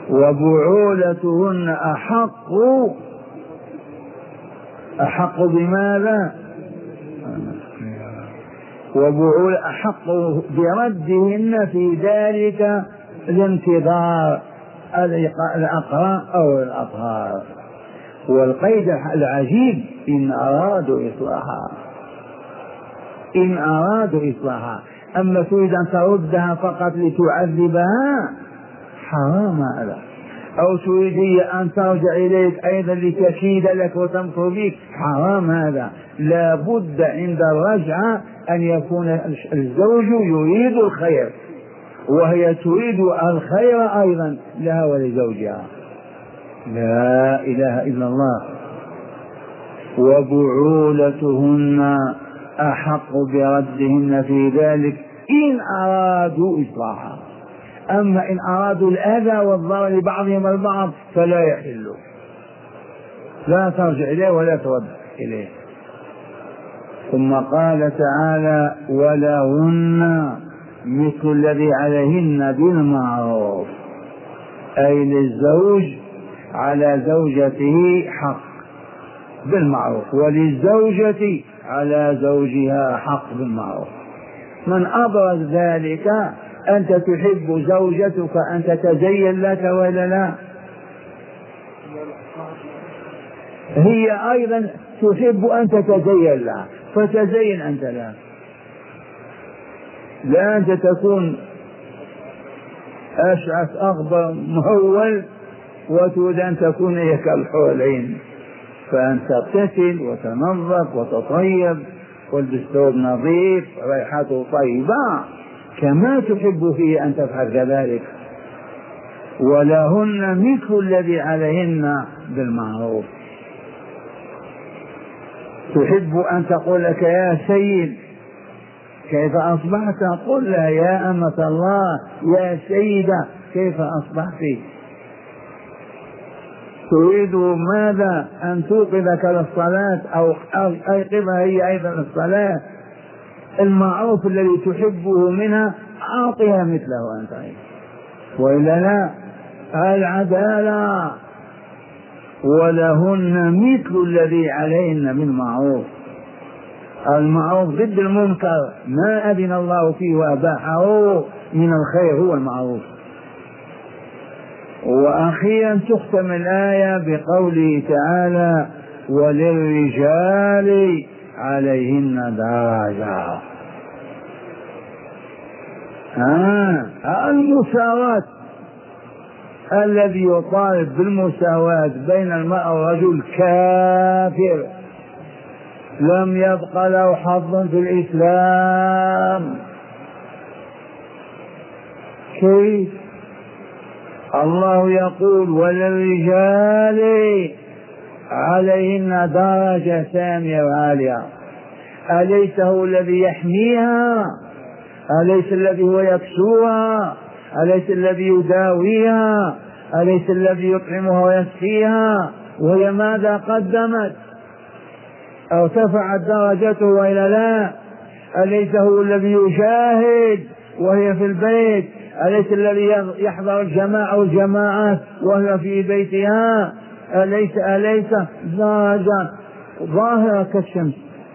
وبعولتهن أحق بماذا؟ وبعول أحق بردهن في ذلك الانتظار الأقراء أو الأطهار. والقيد العجيب إن أرادوا إصلاحها. أما تريد أن تردها فقط لتعذبها حرام هذا، أو تريد أن ترجع إليك أيضا لتكيد لك وتمكر بك حرام هذا. لا بد عند الرجعة أن يكون الزوج يريد الخير وهي تريد الخير أيضا لها ولزوجها. لا إله إلا الله. وبعولتهن أحق بردهن في ذلك إن أرادوا إصلاحا. أما إن أرادوا الأذى والضرر لبعضهم البعض فلا يحل، لا ترجع إليه ولا ترد إليه. ثم قال تعالى ولهن مثل الذي عليهن بالمعروف، أي للزوج على زوجته حق بالمعروف، وللزوجة على زوجها حق بالمعروف. من أبرز ذلك أنت تحب زوجتك أن تتزين لك ولا لا؟ هي أيضا تحب أن تتزين لها فتزين أنت لها. لا أنت تكون أشعث أغبر مهول وتريد أن تكون هي كالحور العين، فأن تغتسل وتنظف وتطيب والبس ثوب نظيف ريحته طيبة كما تحب هي أن تفعل كذلك. ولهن مثل الذي عليهن بالمعروف. تحب أن تقول لك يا سيد كيف أصبحت؟ قل لها يا أمة الله يا سيدة كيف أصبحت؟ تريد ماذا؟ أن توقظك للصلاة أو أيقظها هي أيضا الصلاة. المعروف الذي تحبه منها أعطيها مثله أنت أيضا، وإلا لا. العدالة. ولهن مثل الذي عليهن بالمعروف. المعروف ضد المنكر، ما أذن الله فيه وأباحه من الخير هو المعروف. وأخيرا تختم الآية بقوله تعالى وللرجال عليهن درجة. المساواة. الذي يطالب بالمساواة بين المرأة والرجل كافر، لم يبق له حظ في الإسلام. كيف؟ الله يقول وللرجال عليهن درجة سامية وعالية. أليس هو الذي يحميها؟ أليس الذي هو يكسوها؟ أليس الذي يداويها؟ أليس الذي يطعمها ويسقيها؟ وهي ماذا قدمت؟ ارتفعت درجته وإلا لا؟ أليس هو الذي يجاهد وهي في البيت؟ أليس الذي يحضر الجماعة والجماعات وهي في بيتها؟ أليس درجة ظاهرة كالشمس.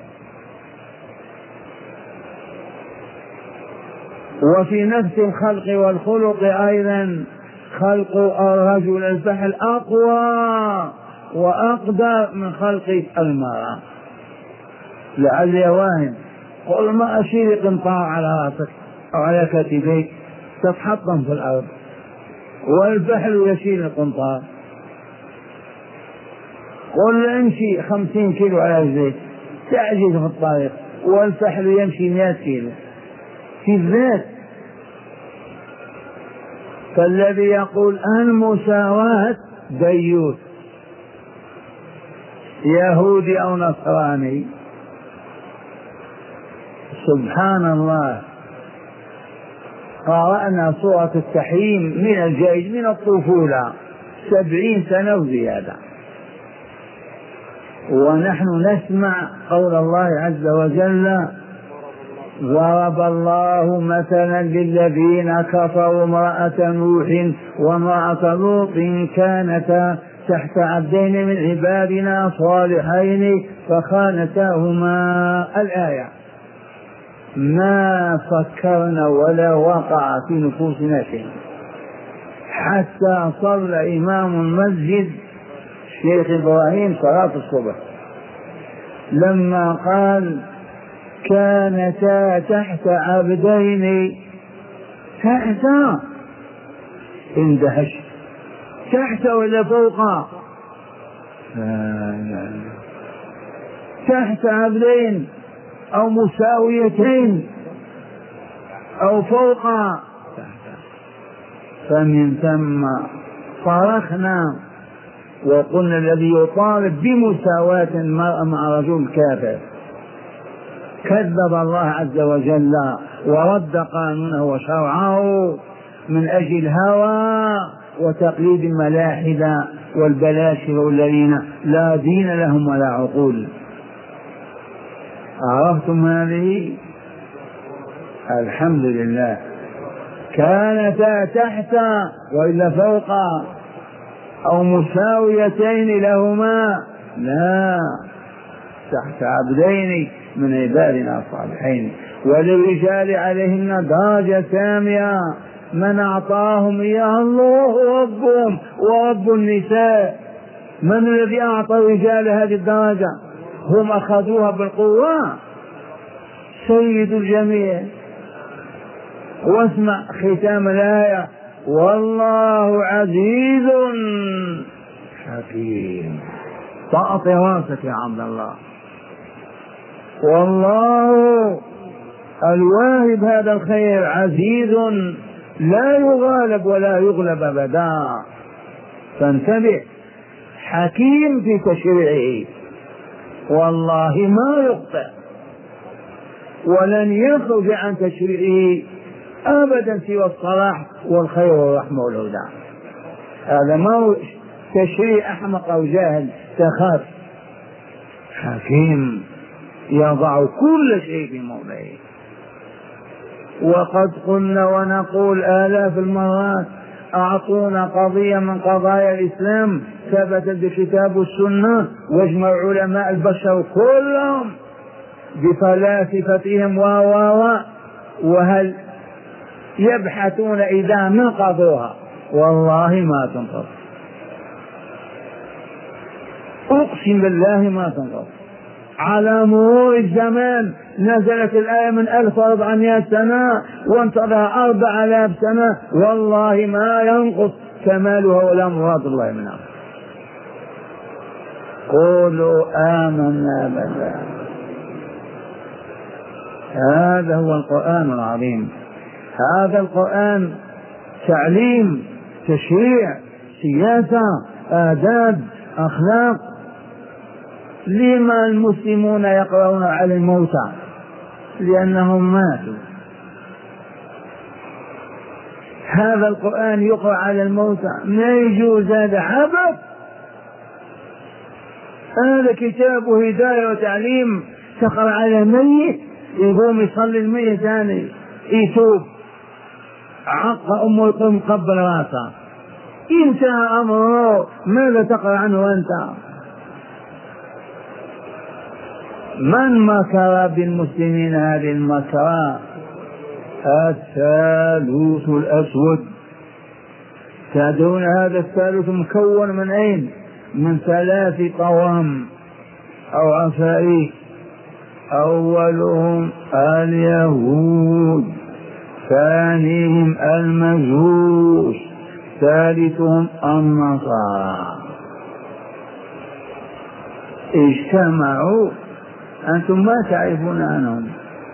وفي نفس الخلق والخلق أيضا خلق الرجل الفحل أقوى وأقدر من خلق المرأة. لعل واهم قل ما أشيل قنطار على رأسك أو على كتفيك تتحطم في الأرض، والفحل يشيل القنطار. قل امشي 50 كيلو على رجليك تعجز في الطريق، والفحل يمشي 100 كيلو في الذات. فالذي يقول المساواة ديوث يهودي أو نصراني. سبحان الله. قرأنا سورة التحريم من الجيش من الطفولة 70 سنة وزيادة، ونحن نسمع قول الله عز وجل ضرب الله مثلا للذين كفروا امرأة نوح وامرأة لوط كانتا تحت عبدين من عبادنا صالحين فخانتاهما. الآية ما فكرنا ولا وقع في نفوسنا شيء حتى صلى إمام المسجد الشيخ إبراهيم صلاة الصبح لما قال كانتا تحت عبدين، تحت اندهشت، تحت ولا فوق؟ تحت عبدين أو مساويتين أو فوق. فمن ثم صرخنا وقلنا الذي يطالب بمساواة المرأة مع رجل كافر كذب الله عز وجل ورد قانونه وشرعه من أجل الهوى وتقليد الملاحدة والبلاشر الذين لا دين لهم ولا عقول. عرفتم هذه؟ الحمد لله. كانتا تحت وإلا فوق أو مساويتين لهما، لا، تحت عبدين من عبادنا الصالحين وللرجال عليهن درجة سامية من أعطاهم إياها الله ربهم ورب النساء. من الذي أعطى الرجال هذه الدرجة؟ هم أخذوها بالقوة. سيد الجميع. واسمع ختام الآية والله عزيز حكيم. طأط راسك يا عبد الله. والله الواهب هذا الخير عزيز لا يغالب ولا يغلب أبدا. فانتبه. حكيم في تشريعه والله ما يخطئ ولن يخرج عن تشريعه أبدا سوى الصلاح والخير والرحمة والهدى. هذا ما هو تشريع أحمق أو جاهل تخاف. حكيم يضع كل شيء في موضعه. وقد قلنا ونقول آلاف المرات أعطونا قضية من قضايا الإسلام ثبتت بالكتاب والسنة واجمع علماء البشر كلهم بفلاسفتهم وهل يبحثون إذا نقضوها؟ والله ما تنقض، أقسم بالله ما تنقض. على مرور الزمان نزلت الآية من 1400 سنة وانتظر 4000 سنة والله ما ينقص كمالها ولا مراد الله منها. قولوا آمنا بالله. هذا هو القرآن العظيم. هذا القرآن تعليم، تشريع، سياسة، آداب، أخلاق. لما المسلمون يقرؤون على الموتى؟ لأنهم ماتوا. هذا القرآن يقرأ على الموتى ما يجوز، هذا عبث. هذا كتاب هداية وتعليم. تقرأ على الميت يقوم يصلي الميت ثاني يتوب عق أمه يقوم قبل راسه انتهى أمره. ماذا تقرأ عنه أنت؟ من مكر بالمسلمين هذه المكر؟ الثالوث الأسود. تدرون هذا الثالوث مكون من أين؟ من 3 قوام أو عفاريت. أولهم اليهود، ثانيهم المجوس، ثالثهم النصارى. اجتمعوا. أنتم ما تعرفون عنهم.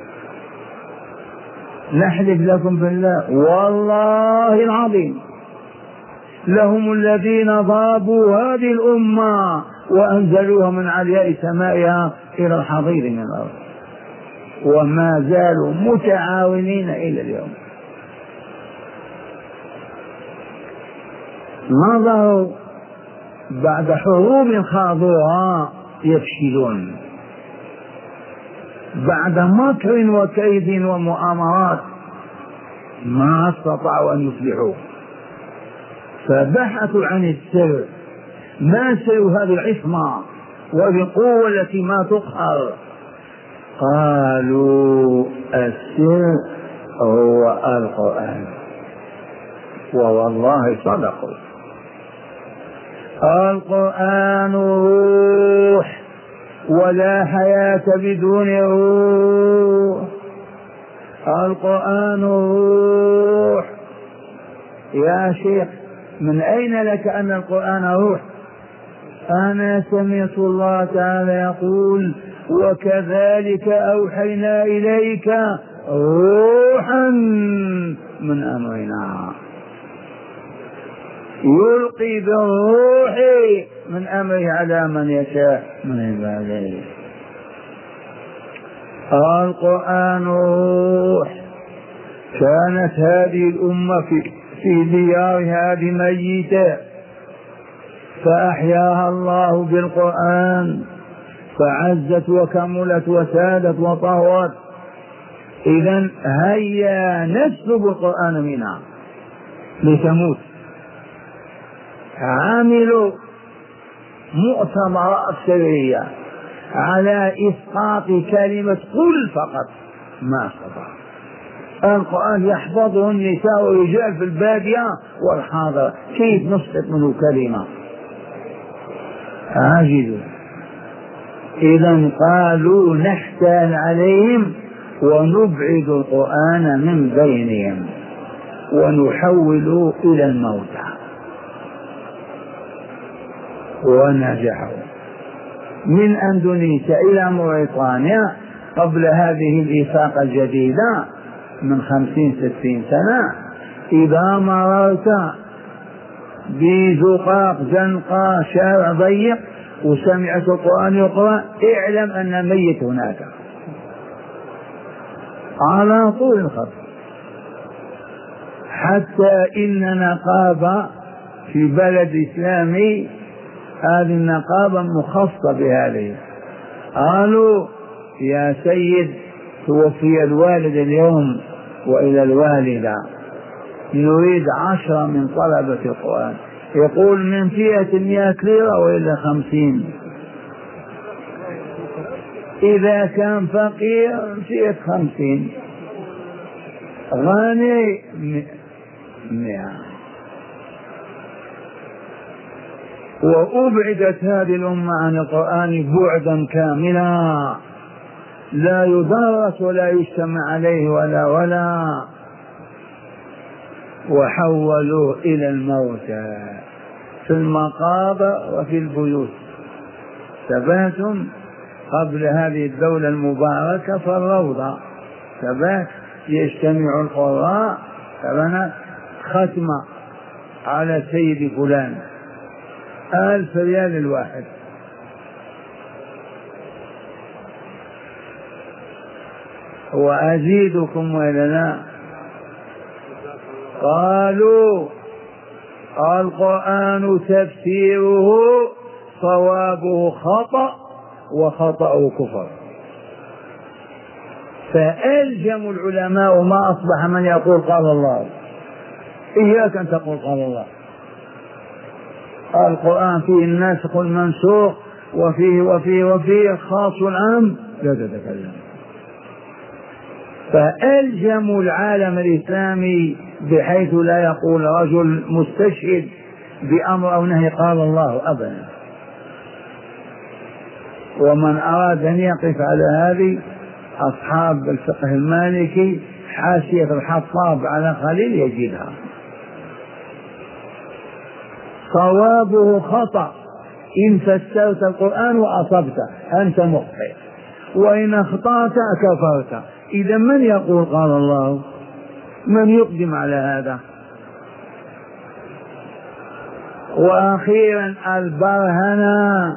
نحلف لكم بالله والله العظيم لهم الذين ضربوا هذه الأمة وأنزلوها من علياء سمائها إلى الحضيض من الأرض وما زالوا متعاونين إلى اليوم. نظروا بعد حروب خاضوها يفشلون. بعد مكر وكيد ومؤامرات ما استطاعوا أن يصلحوه، فبحثوا عن السر. ما سر هذه العصمة وبقوة التي ما تقهر؟ قالوا السر هو القرآن. والله صدقوا. القرآن روح، ولا حياة بدون روح. القرآن روح. يا شيخ من أين لك أن القرآن روح؟ أنا سمعت الله تعالى يقول وكذلك أوحينا إليك روحا من أمرنا، يلقي بالروح من أمره على من يشاء من عباده. القرآن روح. كانت هذه الأمة في ديارها بميتة فأحياها الله بالقرآن فعزت وكملت وسادت وطهرت. إذن هيا نسلب القرآن منها لتموت. عملوا مؤتمرات سرية على إسقاط كلمة قل فقط، ما استطاع. القرآن يحفظه النساء والرجال في البادية والحاضرة، كيف نسقط منه كلمة؟ عاجزوا. إذا قالوا نحتال عليهم ونبعد القرآن من بينهم ونحوله إلى الموتى، ونجحوا. من أندونيسيا إلى موريتانيا قبل هذه الإفاقة الجديدة من 50-60 سنة، إذا مررت بزقاق زنقة شارع ضيق وسمعت القرآن يقرأ اعلم أن ميت هناك على طول الخط. حتى إن نقابة في بلد إسلامي، هذه النقابة مخصصة بهذه، قالوا يا سيد توفي الوالد اليوم وإلى الوالدة، نريد 10 من طلبة القرآن. يقول من فئة 100 ليرة وإلى 50، إذا كان فقير فئة 50، غني 100. وأبعدت هذه الأمة عن القرآن بعدا كاملا، لا يدرس ولا يجتمع عليه ولا وحولوه إلى الموتى في المقابر وفي البيوت. ثباتهم قبل هذه الدولة المباركة في الروضة، ثبات يجتمع القراء فبنا ختمة على سيد فلان 1000 ريال الواحد. وأزيدكم وإلا لا؟ قالوا القرآن تفسيره صوابه خطأ وخطأه كفر. فألجموا العلماء ما أصبح من يقول قال الله. إياك أن تقول قال الله. القرآن فيه الناسخ والمنسوخ وفيه خاص والعام، لا تتكلم. فألجموا العالم الإسلامي بحيث لا يقول رجل مستشهد بأمر أو نهي قال الله أبدا. ومن أراد أن يقف على هذه أصحاب الفقه المالكي حاشية الحطاب على خليل يجدها. صوابه خطأ، إن فسرت القرآن وأصبت أنت مخطئ، وإن أخطأت كفرت. إذا من يقول قال الله؟ من يقدم على هذا؟ وأخيرا البرهنة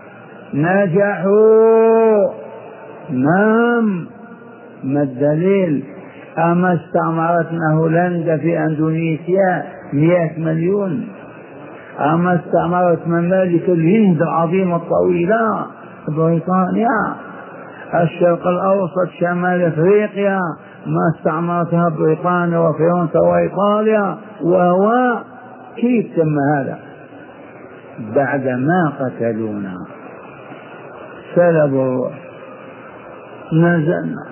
نجحوا. نعم، ما الدليل؟ أما استعمرتنا هولندا في أندونيسيا 100 مليون، أما استعمرت ممالك الهند العظيمة الطويلة بريطانيا، الشرق الأوسط، شمال أفريقيا، ما استعمرتها بريطانيا وفرنسا وإيطاليا، وهو كيف تم هذا؟ بعدما قتلونا سلبوا الروح، نزلنا.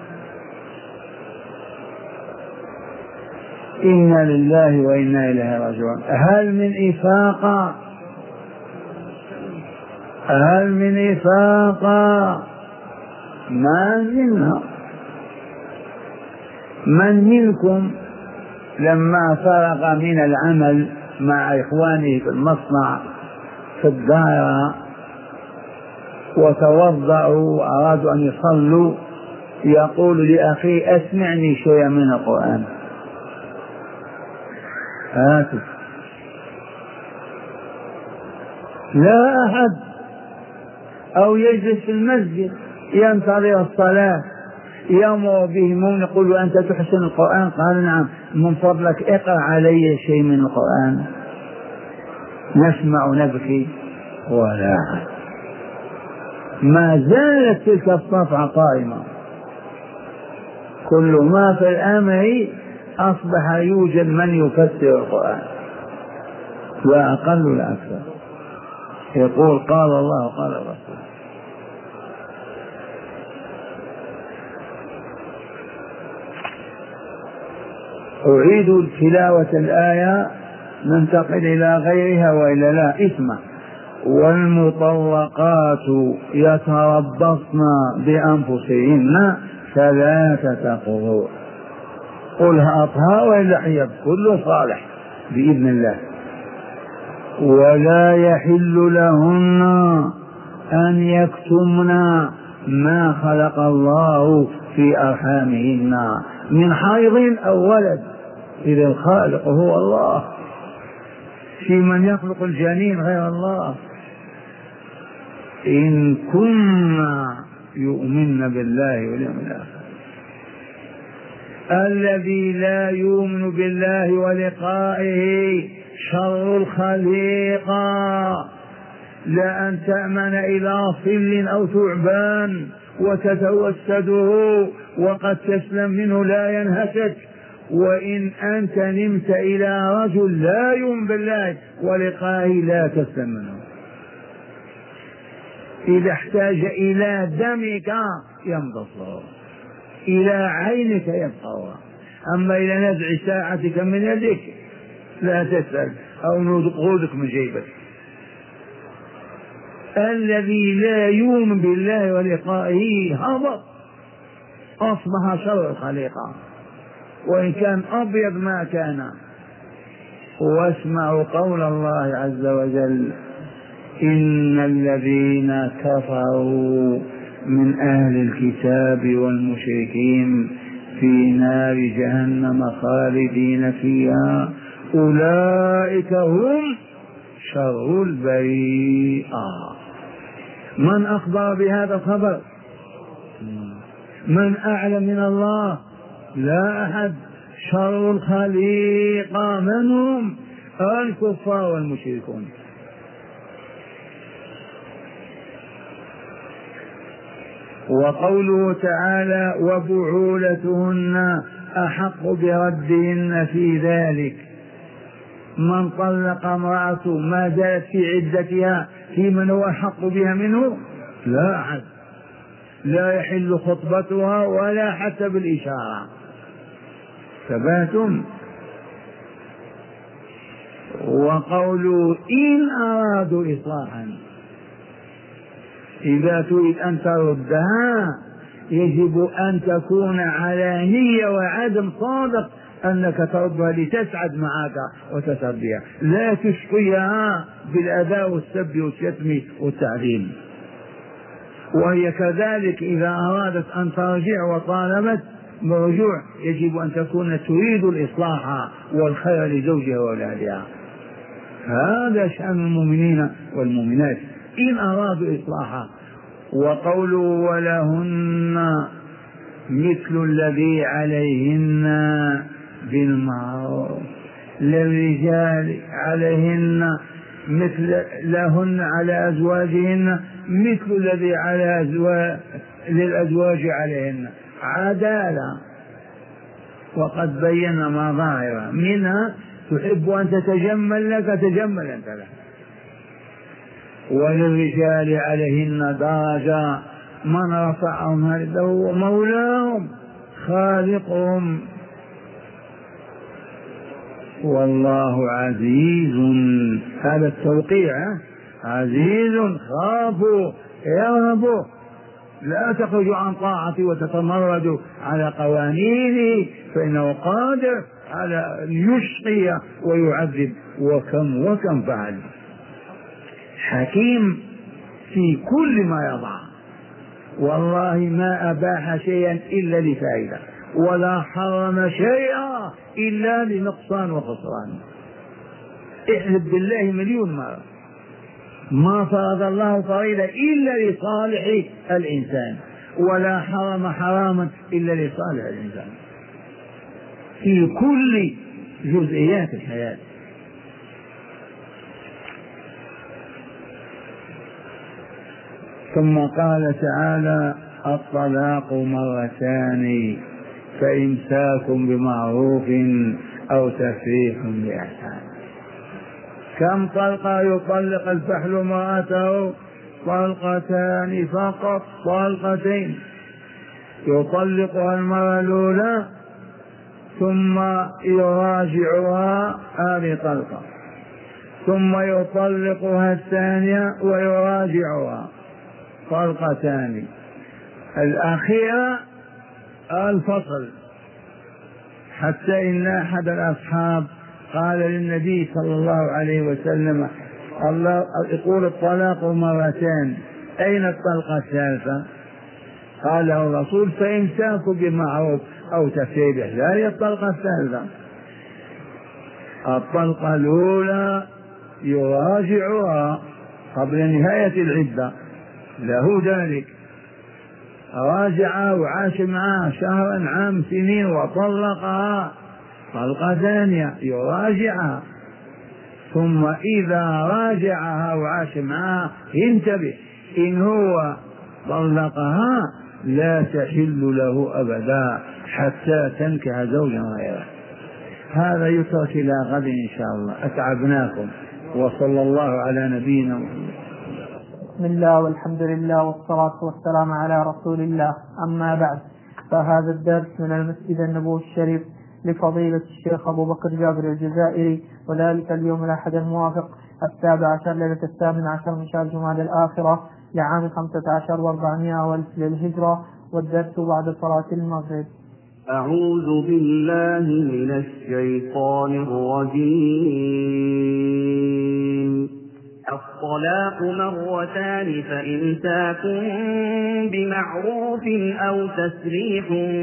إنا لله وإنا إليه راجعون. هل من إفاقة؟ هل من إفاقة؟ ما زلنا. من منكم لما فرغ من العمل مع إخوانه في المصنع في الدائرة وتوضأوا وأرادوا أن يصلوا يقول لأخي أسمعني شيئا من القرآن؟ هاتوا. لا أحد. أو يجلس في المسجد ينتظر الصلاة، يأمر بهم يقول أنت تحسن القرآن؟ قال نعم. من فضلك اقرأ علي شيء من القرآن نسمع نبكي. ولا أحد. ما زالت تلك الصفعة قائمة. كل ما في الأمر أصبح يوجد من يفسر القرآن، لا أقل لا أكثر، يقول قال الله قال الرسول. أعيد تلاوة الآية ننتقل إلى غيرها وإلا لا. اسمع: والمطلقات يتربصن بأنفسهن 3 قروء. قلها أطهار وإلا حيض، كله صالح بإذن الله. ولا يحل لهن أن يكتمن ما خلق الله في أرحامهن من حيض أو ولد، إذا الخالق هو الله. في من يخلق الجنين غير الله. إن كنا يؤمن بالله واليوم الآخر. الذي لا يؤمن بالله ولقائه شر الخليقة. لأن تأمن إلى صل أو ثعبان وتتوسده وقد تسلم منه لا ينهشك، وإن أنت نمت إلى رجل لا يؤمن بالله ولقائه لا تسلم منه. إذا احتاج إلى دمك يمتصه، إلى عينك يبقى، أما إلى نزع ساعتك من يدك لا تسأل، أو نقودك من جيبك. الذي لا يؤمن بالله ولقائه هبط، أصبح شر الخليقة، وإن كان أبيض ما كان. واسمعوا قول الله عز وجل: إن الذين كفروا من أهل الكتاب والمشركين في نار جهنم خالدين فيها أولئك هم شر البريئة. من أخبر بهذا الخبر؟ من أعلم من الله؟ لا أحد. شر الخليقة من هم؟ الكفار والمشركون. وقوله تعالى: وبعولتهن أحق بردهن في ذلك. من طلق امرأته ما زالت في عدتها في من هو أحق بها منه؟ لا أحد. لا يحل خطبتها ولا حتى بالإشارة. ثباتم. وقوله: إن أرادوا إصلاحا. إذا تريد أن تردها يجب أن تكون على نية وعدم صادق أنك تردها لتسعد معك وتسعد بها، لا تشقيها بالأذى والسب والشتم والتعليم. وهي كذلك إذا أرادت أن ترجع وطالبت برجوع يجب أن تكون تريد الإصلاح والخير لزوجها وأولادها. هذا شأن المؤمنين والمؤمنات إن أرادوا إصلاحا. وقوله: ولهن مثل الذي عليهن بالمعروف. للرجال عليهن مثل، لهن على أزواجهن مثل الذي على للأزواج عليهن عدالة. وقد بينا مظاهر منها تحب أن تتجمل لك تجمل أنت لها. وللرجال عليهن درجة، من رفعهم هذا هو مولاهم خالقهم. والله عزيز، هذا التوقيع عزيز خافوا يرهبوا، لا تخرجوا عن طاعتي وتتمردوا على قوانيني فإنه قادر على أن يشقي ويعذب، وكم فعل. حكيم في كل ما يضع، والله ما أباح شيئا إلا لفائدة، ولا حرم شيئا إلا لنقصان وخسران. احلف بالله مليون مرة، ما فرض الله فريضة إلا لصالح الإنسان، ولا حرم حراما إلا لصالح الإنسان في كل جزئيات الحياة. ثم قال تعالى: الطلاق مرتان فإمساك بمعروف أو تسريح بإحسان. كم طلقة يطلق الفحل امرأته؟ طلقتان فقط، طلقتين. يطلقها المرة الأولى ثم يراجعها، هذه طلقة، ثم يطلقها الثانية ويراجعها، طلقتان. الأخيرة الفصل. حتى إن أحد الأصحاب قال للنبي صلى الله عليه وسلم: الله يقول الطلاق مرتان، أين الطلقة الثالثة؟ قال له الرسول: فإمساك بمعروف أو تسريح بإحسان. هذه الطلقة الثالثة. الطلقة الأولى يراجعها قبل نهاية العدة، له ذلك، راجعها وعاش معها شهرا عام سنين وطلقها، طلقة ثانية يراجعها. ثم إذا راجعها وعاش معها، انتبه، إن هو طلقها لا تحل له أبدا حتى تنكح زوجا غيره. هذا يترك إلى غد إن شاء الله. أتعبناكم، وصلى الله على نبينا محمد. بسم الله والحمد لله والصلاة والسلام على رسول الله. أما بعد، فهذا الدرس من المسجد النبوي الشريف لفضيلة الشيخ أبو بكر جابر الجزائري، وذلك اليوم الأحد الموافق 17 ليلة 18 من شهر جمادى الآخرة لعام 15 و400 والف للهجرة، والدرس بعد صلاة المغرب. أعوذ بالله من الشيطان الرجيم. الطلاق مرتان فإمساك بمعروف أو تسريح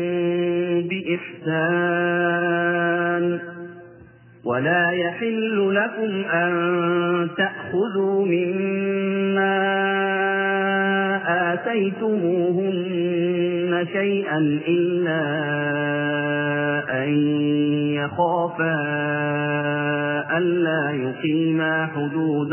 بإحسان. ولا يحل لكم أن تأخذوا مما آتيتموهن شيئا إلا أن يخافا ألا يقيما حدود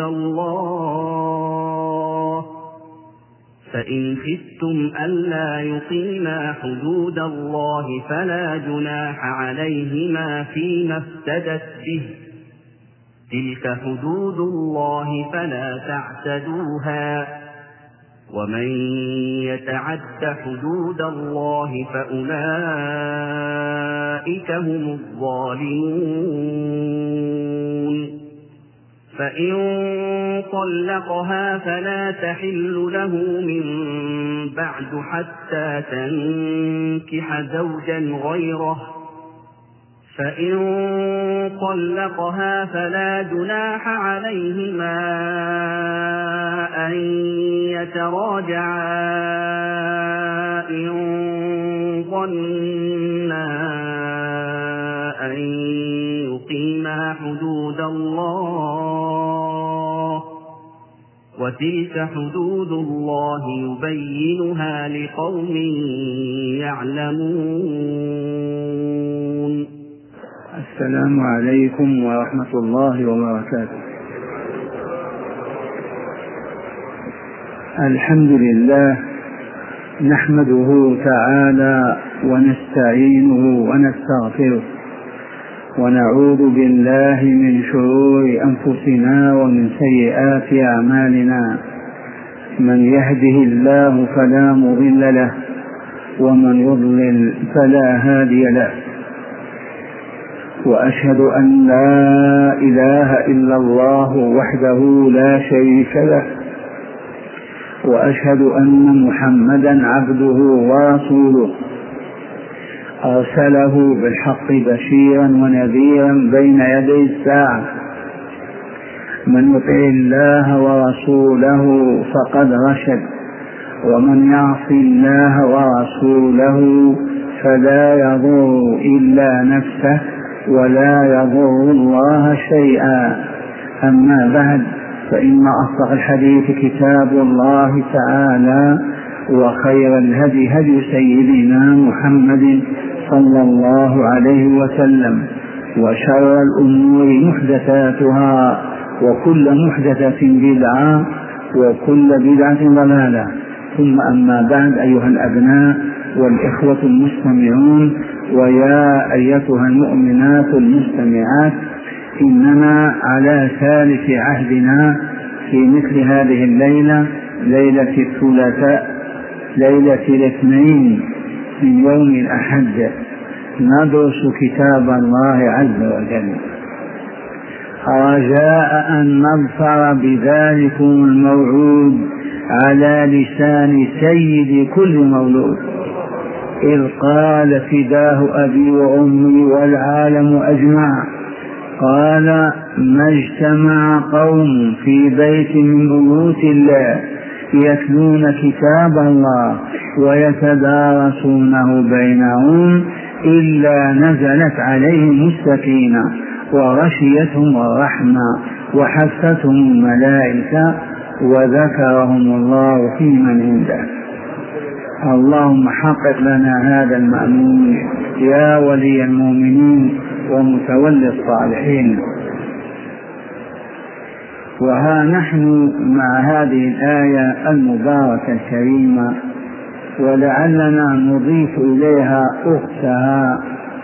الله، فإن خفتم ألا يقيما حدود الله فلا جناح عليهما فيما افتدت به، تلك حدود الله فلا تعتدوها، ومن يتعد حدود الله فأولئك هم الظالمون. فإن طلقها فلا تحل له من بعد حتى تنكح زوجا غيره، فإن طلقها فلا جناح عليهما أن يتراجعا إن ظنا أن يقيما حدود الله، وتلك حدود الله يبينها لقوم يعلمون. السلام عليكم ورحمة الله وبركاته. الحمد لله نحمده تعالى ونستعينه ونستغفره ونعوذ بالله من شرور أنفسنا ومن سيئات أعمالنا. من يهده الله فلا مضل له ومن يضلل فلا هادي له. وأشهد أن لا إله إلا الله وحده لا شريك له، وأشهد أن محمدا عبده ورسوله أرسله بالحق بشيرا ونذيرا بين يدي الساعة. من يطع الله ورسوله فقد رشد، ومن يعص الله ورسوله فلا يضر إلا نفسه ولا يضر الله شيئا. أما بعد، فإن أصدق الحديث كتاب الله تعالى، وخير الهدي هدي سيدنا محمد صلى الله عليه وسلم، وشر الأمور محدثاتها، وكل محدثة بدعة، وكل بدعة ضلالة. ثم أما بعد، أيها الأبناء والإخوة المستمعون، ويا أيتها المؤمنات المستمعات، إننا على ثالث عهدنا في مثل هذه الليلة، ليلة الثلاثاء، ليلة الاثنين من يوم الأحد، ندرس كتاب الله عز وجل، رجاء أن نظفر بذلكم الموعود على لسان سيد كل مولود، إذ قال فداه أبي وأمي والعالم أجمع، قال: ما اجتمع قوم في بيت من بيوت الله يتلون كتاب الله ويتدارسونه بينهم إلا نزلت عليهم السكينة وغشيتهم الرحمة وحفتهم الملائكة وذكرهم الله في من عنده. اللهم حقق لنا هذا المأمون يا ولي المؤمنين ومتولي الصالحين. وها نحن مع هذه الآية المباركة الكريمة، ولعلنا نضيف إليها أختها،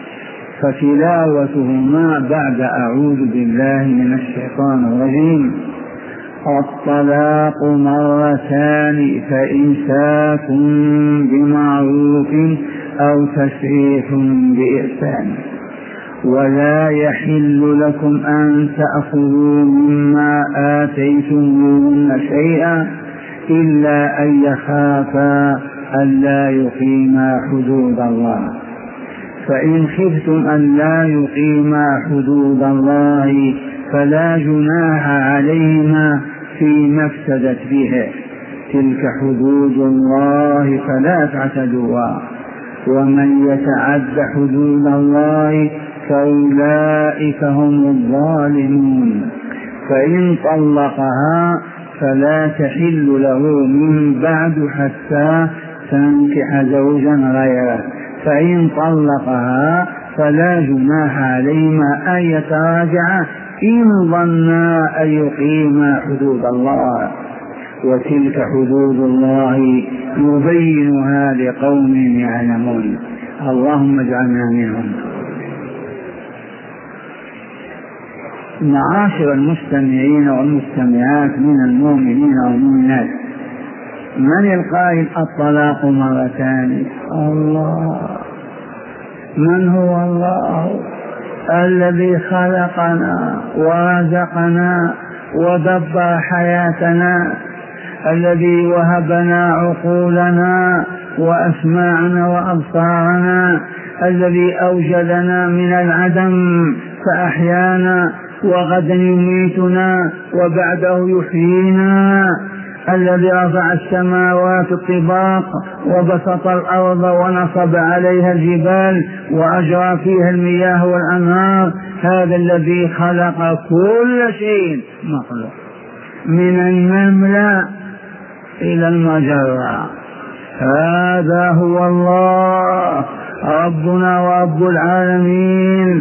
فتلاوتهما بعد أعوذ بالله من الشيطان الرجيم: الطلاق مرتان فإمساك بمعروف أو تسريح بإحسان، ولا يحل لكم أن تأخذوا مما آتيتموهن شيئا إلا أن يخافا ألا يقيما حدود الله. فإن خفتم أن لا يقيما حدود الله فلا جناح عليهما فيما افتدت به، تلك حدود الله فلا تعتدوها، ومن يتعد حدود الله فأولئك هم الظالمون. فإن طلقها فلا تحل له من بعد حتى تنكح زوجا غيره، فإن طلقها فلا جناح عليهما أن يتراجعا إن ظنا أن يقيما حدود الله، وتلك حدود الله يبينها لقوم يعلمون. اللهم اجعلنا منهم. معاشر المستمعين والمستمعات من المؤمنين والمؤمنات، من القائل الطلاق مرتان؟ الله. من هو الله؟ الذي خلقنا ورزقنا ودبر حياتنا، الذي وهبنا عقولنا وأسماعنا وأبصارنا، الذي أوجدنا من العدم فأحيانا وغدا يميتنا وبعده يحيينا، الذي رفع السماوات الطباق وبسط الأرض ونصب عليها الجبال وأجرى فيها المياه والأنهار، هذا الذي خلق كل شيء مخلوق من النملة إلى المجرة. هذا هو الله ربنا ورب العالمين،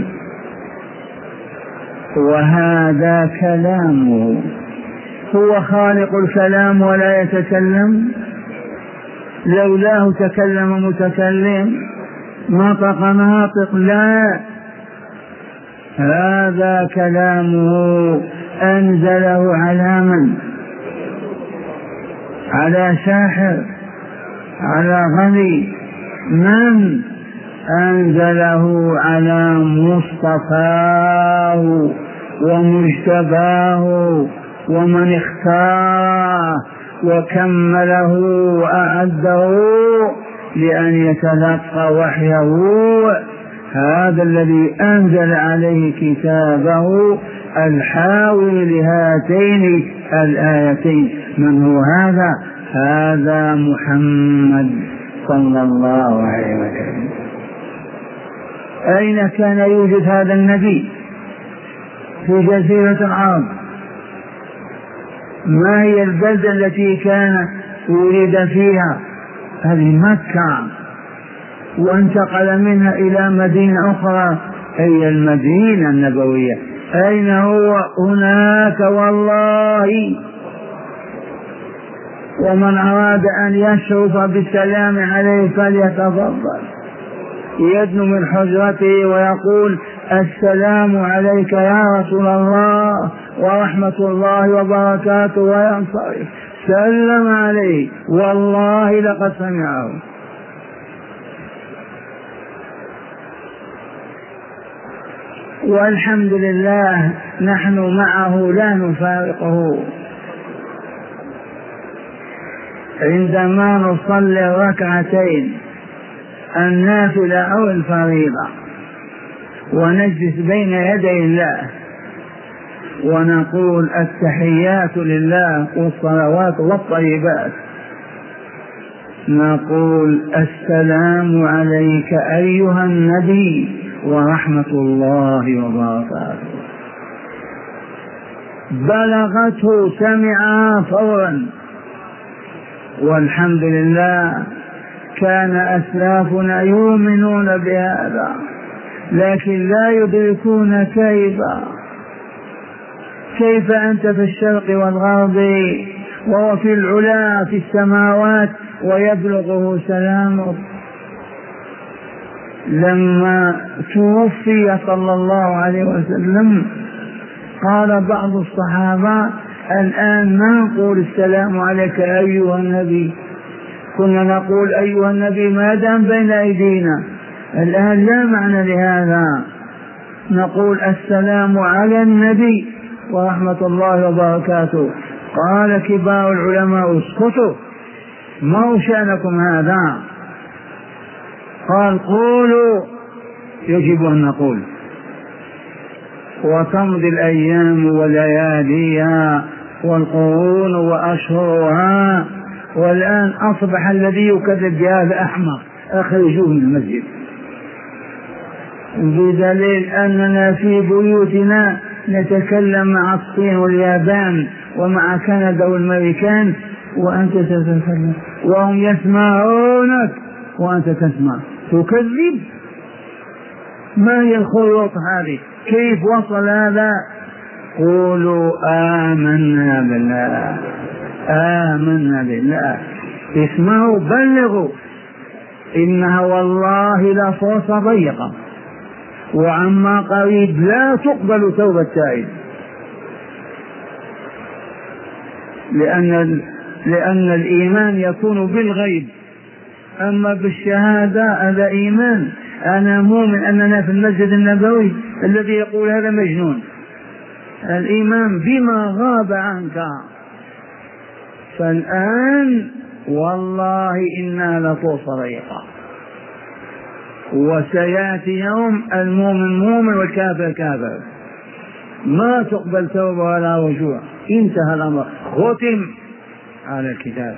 وهذا كلامه. هو خالق الكلام ولا يتكلم؟ لولاه تكلم متكلم، نطق ناطق، لا، هذا كلامه أنزله على من؟ على ساحر، على غني. من أنزله؟ على مصطفاه ومجتباه ومن اختاره وكمله وأعده لأن يتلقى وحيه. هذا الذي أنزل عليه كتابه الحاوي لهاتين الآيتين. من هو هذا؟ هذا محمد صلى الله عليه وسلم. أين كان يوجد هذا النبي؟ في جزيرة العرب. ما هي البلدة التي كان ولد فيها؟ هذه مكة، وانتقل منها إلى مدينة أخرى هي المدينة النبوية. أين هو؟ هناك والله. ومن أراد أن يشرف بالسلام عليه فليتفضل، يدنو من حجرته ويقول السلام عليك يا رسول الله ورحمة الله وبركاته، وينصرف. سلم عليه، والله لقد سمعه. والحمد لله نحن معه لا نفارقه. عندما نصلي ركعتين النافلة أو الفريضة ونجلس بين يدي الله ونقول التحيات لله والصلوات والطيبات، نقول السلام عليك أيها النبي ورحمة الله وبركاته. بلغته، سمعها فورا. والحمد لله كان أسلافنا يؤمنون بهذا، لكن لا يدركون كيف أنت في الشرق والغرب وهو في العلا في السماوات ويبلغه سلامك. لما توفي صلى الله عليه وسلم قال بعض الصحابة الآن ما نقول السلام عليك أيها النبي، كنا نقول أيها النبي ما دام بين أيدينا، الآن لا معنى لهذا، نقول السلام على النبي ورحمة الله وبركاته. قال كبار العلماء اسكتوا، ما هو شأنكم هذا؟ قال قولوا، يجب أن نقول. وتمضي الأيام ولياليها والقرون وأشهرها، والآن أصبح الذي يكذب بهذا أحمق، أخرجوه من المسجد. بدليل أننا في بيوتنا نتكلم مع الصين واليابان ومع كندا والأمريكان وأنت تتكلم وهم يسمعونك وأنت تسمع، تكذب. ما هي الخيوط هذه؟ كيف وصل هذا؟ قولوا آمنا بالله، آمنا بالله. اسمعوا، بلغوا، إنها والله لا فرص ضيقة، وعما قريب لا تقبل توبة تائب، لأن الإيمان يكون بالغيب، أما بالشهادة هذا إيمان. أنا مؤمن أننا في المسجد النبوي الذي يقول هذا مجنون. الإيمان بما غاب عنك. فالآن والله إنا لطوف ضيقة، وسيأتي يوم المؤمن مؤمن والكافر كافر، ما تقبل توبة ولا رجوع، انتهى الأمر، ختم على الكتاب.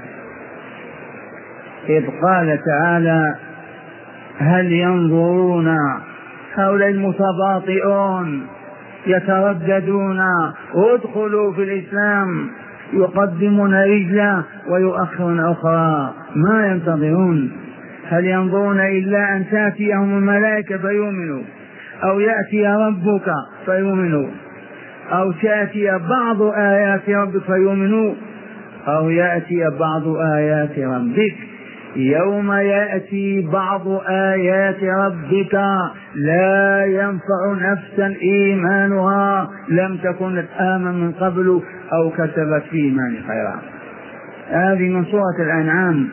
إذ قال تعالى هل ينظرون، هؤلاء المتباطئون يترددون ادخلوا في الإسلام، يقدمون رجلا ويؤخرون أخرى، ما ينتظرون. هل ينظرون إلا أن تأتيهم الملائكة فيؤمنوا، أو يأتي ربك فيؤمنوا، أو تأتي بعض آيات ربك فيؤمنوا، أو يأتي بعض آيات ربك يوم يأتي بعض آيات ربك لا ينفع نفسا إيمانها لم تكن آمن من قبل أو كسبت في إيمان خيرا. هذه من سورة الأنعام.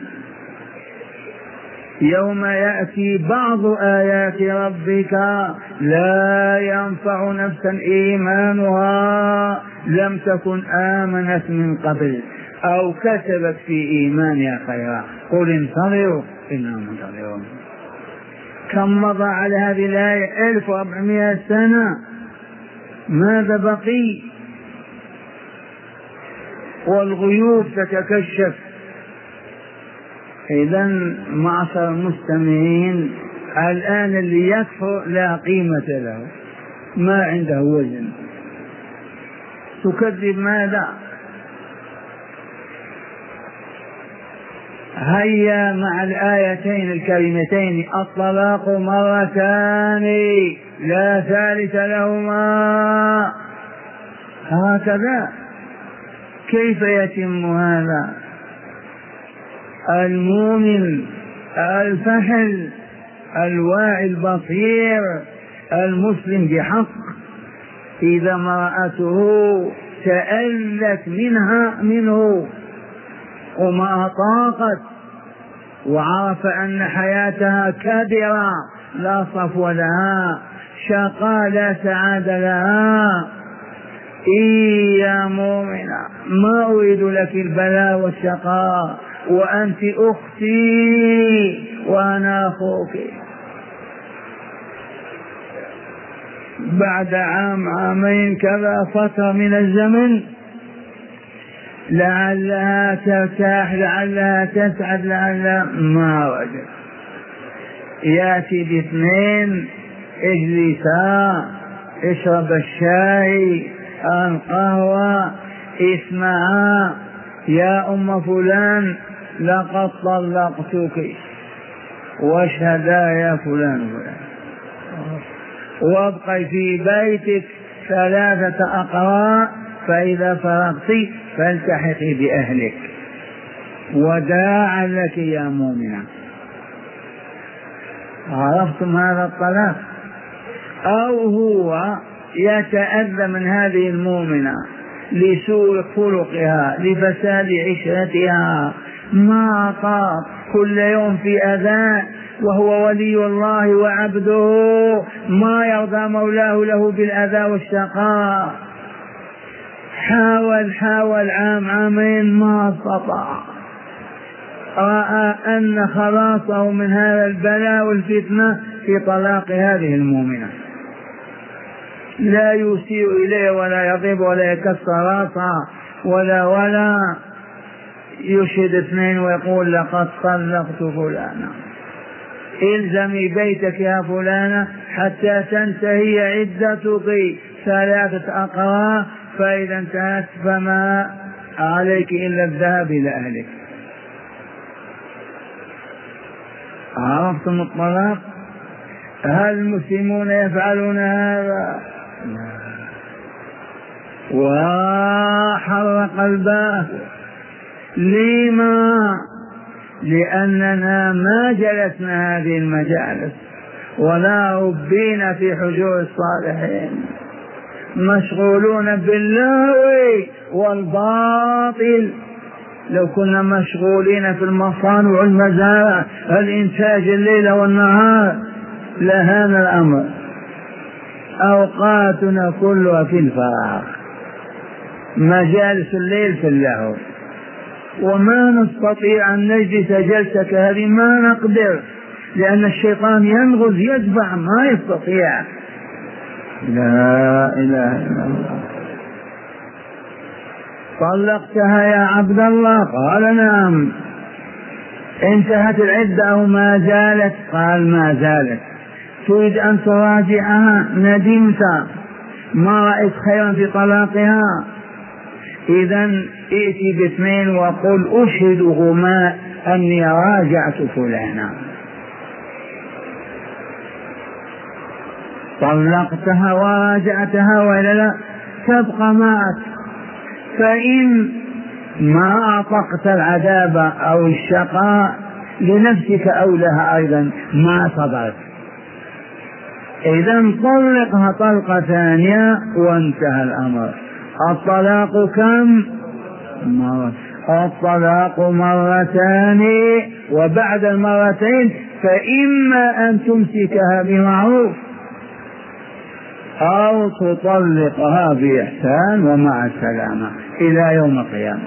يوم يأتي بعض آيات ربك لا ينفع نفسا إيمانها لم تكن آمنت من قبل أو كسبت في إيمانها خيرا قل انتظروا إنا منتظرون. كم مضى على هذه الآية 1400 سنة، ماذا بقي؟ والغيوب تتكشف. إذن معشر المستمعين، الآن اللي يكفر لا قيمة له، ما عنده وزن. تكذب ماذا؟ هيا مع الآيتين الكريمتين الطلاق مرتان لا ثالث لهما. هكذا كيف يتم هذا؟ المؤمن الفحل الواعي البصير المسلم بحق إذا امرأته تألت منه وما طاقت وعرف أن حياتها كادرة لا صفو لها، شقاء لا سعادة لها، يا مؤمنة ما أريد لك البلاء والشقاء وأنت أختي وأنا أخوك. بعد عامين كذا فترة من الزمن لعلها ترتاح، لعلها تسعد، لعلها ما وجد. يأتي باثنين اجلسا اشرب الشاي القهوة اسمعا يا أم فلان لقد طلقتك واشهدا يا فلان وابقي في بيتك 3 أقراء فإذا فرغت فالتحقي بأهلك وداعا لك يا مؤمنة. عرفتم هذا الطلاق؟ أو هو يتأذى من هذه المؤمنة لسوء خلقها لفساد عشرتها، ما طاق كل يوم في أذى وهو ولي الله وعبده، ما يرضى مولاه له بالأذى والشقاء. حاول عامين ما استطاع، رأى أن خلاصه من هذا البلاء والفتنة في طلاق هذه المؤمنة. لا يسيء إليه ولا يضرب ولا يكسر راسها ولا يشهد 2 ويقول لقد طلقت فلانا. الزمي بيتك يا فلانة حتى تنتهي عدتك 3 أقراء، فإذا انتهت فما عليك إلا الذهاب إلى أهلك. عرفتم الطلاق؟ هل المسلمون يفعلون هذا؟ وحرق الباب. لما؟ لأننا ما جلسنا هذه المجالس ولا ربينا في حجور الصالحين، مشغولون باللهو والباطل. لو كنا مشغولين في المصانع والمزارع الإنتاج الليل والنهار لهان الأمر. أوقاتنا كلها في الفراغ، مجالس الليل في اللهو، وما نستطيع أن نجلس جلسة هذه، ما نقدر، لأن الشيطان ينغز يدفع ما يستطيع. لا إله إلا الله. طلقتها يا عبد الله؟ قال نعم. انتهت العدة أو ما زالت؟ قال ما زالت. تريد أن تراجعها؟ ندمت ما رأيت خيرا في طلاقها؟ إذن ائتي ب2 وقل أشهدهما أني راجعت فلانا. طلقتها وراجعتها ولا لا؟ تبقى معك. فإن ما أطقت العذاب أو الشقاء لنفسك أو لها أيضا ما صبرت. إذا طلقها طلقة ثانية وانتهى الأمر. الطلاق كم مرة؟ الطلاق مرتان، وبعد المرتين فإما أن تمسكها بمعروف أو تطلقها بإحسان ومع السلامة إلى يوم القيامة.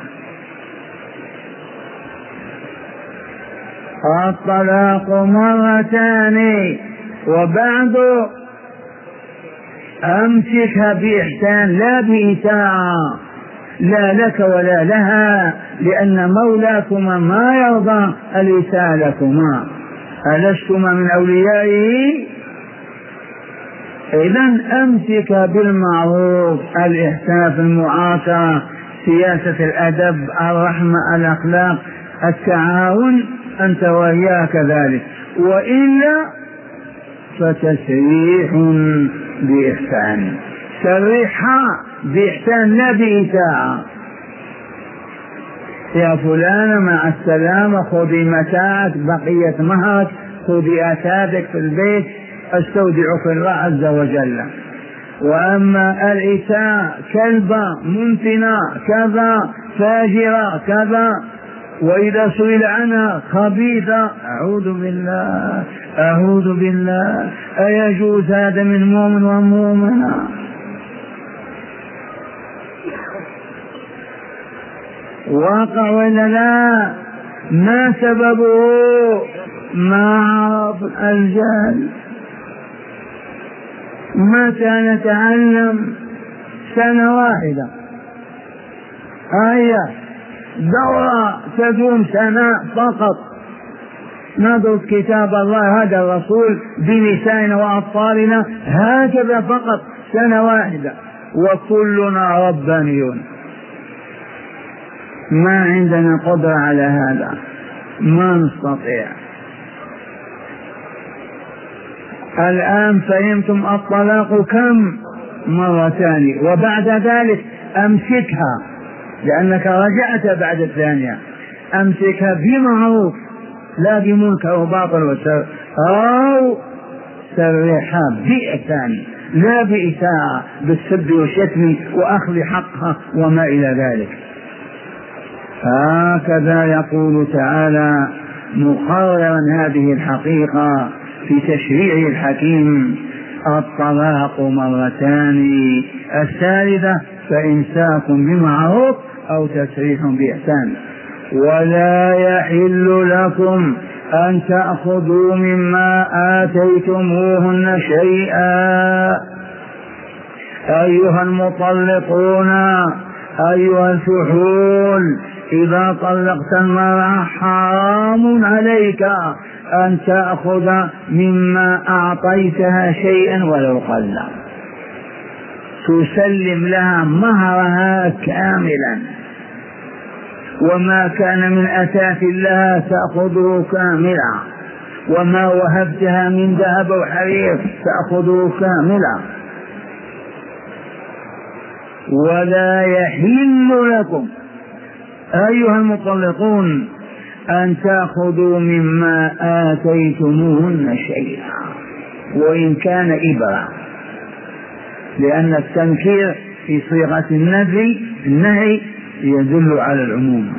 الطلاق مرتان، وبعد أمسكها بإحسان لا بإساءة، لا لك ولا لها، لأن مولاكما ما يرضى الإساءة لكما، ألستما من أوليائه؟ إذن أمسك بالمعروف، الإحسان في المعاشرة، سياسة الأدب، الرحمة، الأخلاق، التعاون، أنت وإياه كذلك، وإلا فتسريح بإحسان. سرحها بإحسان لا بإساءة. يا فلان مع السلامة، خذي متاعك، بقية مهرك، خذي أتابك في البيت، استودعك الله عز وجل. وأما الإساءة كلبة منتنة كذا فاجرة كذا، وإذا سئل عنها خبيثة، أعوذ بالله، أيجوز هذا من مؤمن ومؤمنة؟ واقع ولا لا؟ ما سببه؟ ما عرف الجهل. متى نتعلم؟ سنة واحدة، دورة تدوم سنة فقط، ندرس كتاب الله هذا الرسول بنسائنا وأطفالنا هكذا فقط، سنة واحدة، وكلنا ربانيون. ما عندنا قدرة على هذا، ما نستطيع. الآن فهمتم الطلاق كم؟ مرتان، وبعد ذلك أمسكها، لأنك رجعت بعد الثانية، أمسكها بمعروف لا بمنكر وباطل وشر، أو سرحها بإحسان لا بإساءة بالسب والشتم وأخذ حقها وما إلى ذلك. هكذا يقول تعالى مقررا هذه الحقيقة في تشريعه الحكيم: الطلاق مرتان، الثالثة فإمساك بمعروف أو تسريح بإحسان. ولا يحل لكم أن تأخذوا مما آتيتموهن شيئا. أيها المطلقون، أيها الفحول، إذا طلقت المرأة حرام عليك أن تأخذ مما أعطيتها شيئا ولو قل، تسلم لها مهرها كاملا، وما كان من أثاث لها تأخذه كاملا، وما وهبتها من ذهب وحرير تأخذه كاملا. ولا يحل لكم أيها المطلقون أن تأخذوا مما آتيتموهن شيئا، وإن كان إبرة، لأن التنكير في صيغة النهي يدل على العموم.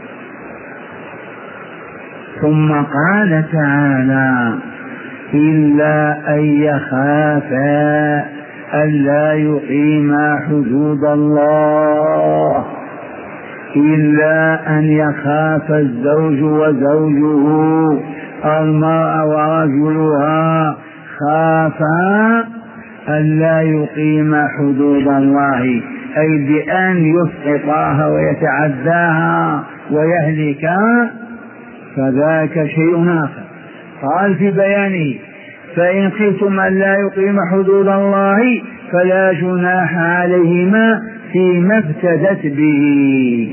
ثم قال تعالى: إلا أن يخافا ألا يقيما حدود الله. إلا أن يخاف الزوج وزوجه، المرأة ورجلها، خافا ألا يقيما حدود الله، أي بأن يسقطاها ويتعداها ويهلكا، فذاك شيء آخر. قال في بيانه: فإن خفتم أن لا يقيم حدود الله فلا جناح عليهما فيما افتدت به.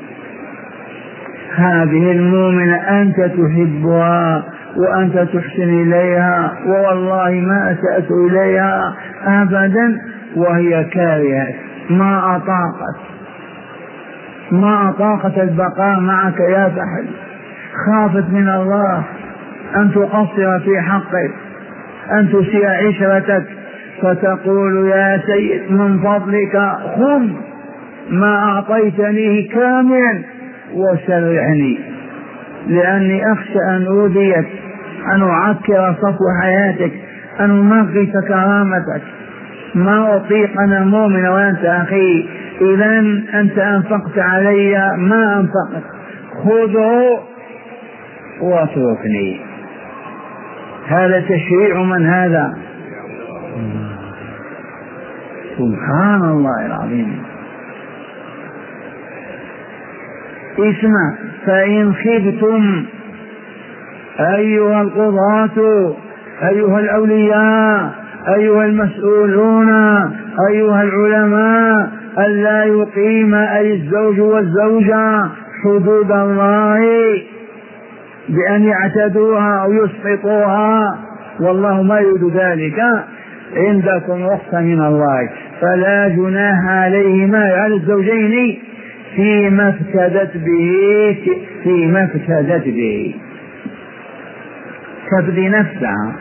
هذه المؤمنة أنت تحبها وأنت تحسن إليها، ووالله ما أسأت إليها أبدا، وهي كارهة، ما أطاقت البقاء معك يا فحل، خافت من الله أن تقصر في حقك، أن تسيء عشرتك، فتقول يا سيد من فضلك خذ ما أعطيتنيه كاملا وسرعني، لأني أخشى أن أوذيك، أن أعكر صفو حياتك، أن أنغص كرامتك. ما أطيق أنا مؤمن وأنت أخي، إذا أنت أنفقت علي ما أنفقت، خذه واتركني. هذا تشريع من هذا؟ سبحان الله العظيم. اسمع، فإن خفتم أيها القضاة، أيها الأولياء، أيها المسؤولون، أيها العلماء، ألا يقيم أي الزوج والزوجة حدود الله بأن يعتدوها أو يسقطوها، والله ما يريد ذلك، عندكم رخصة من الله، فلا جناح عليهما على الزوجين فيما افتدت به، تفدي نفسها،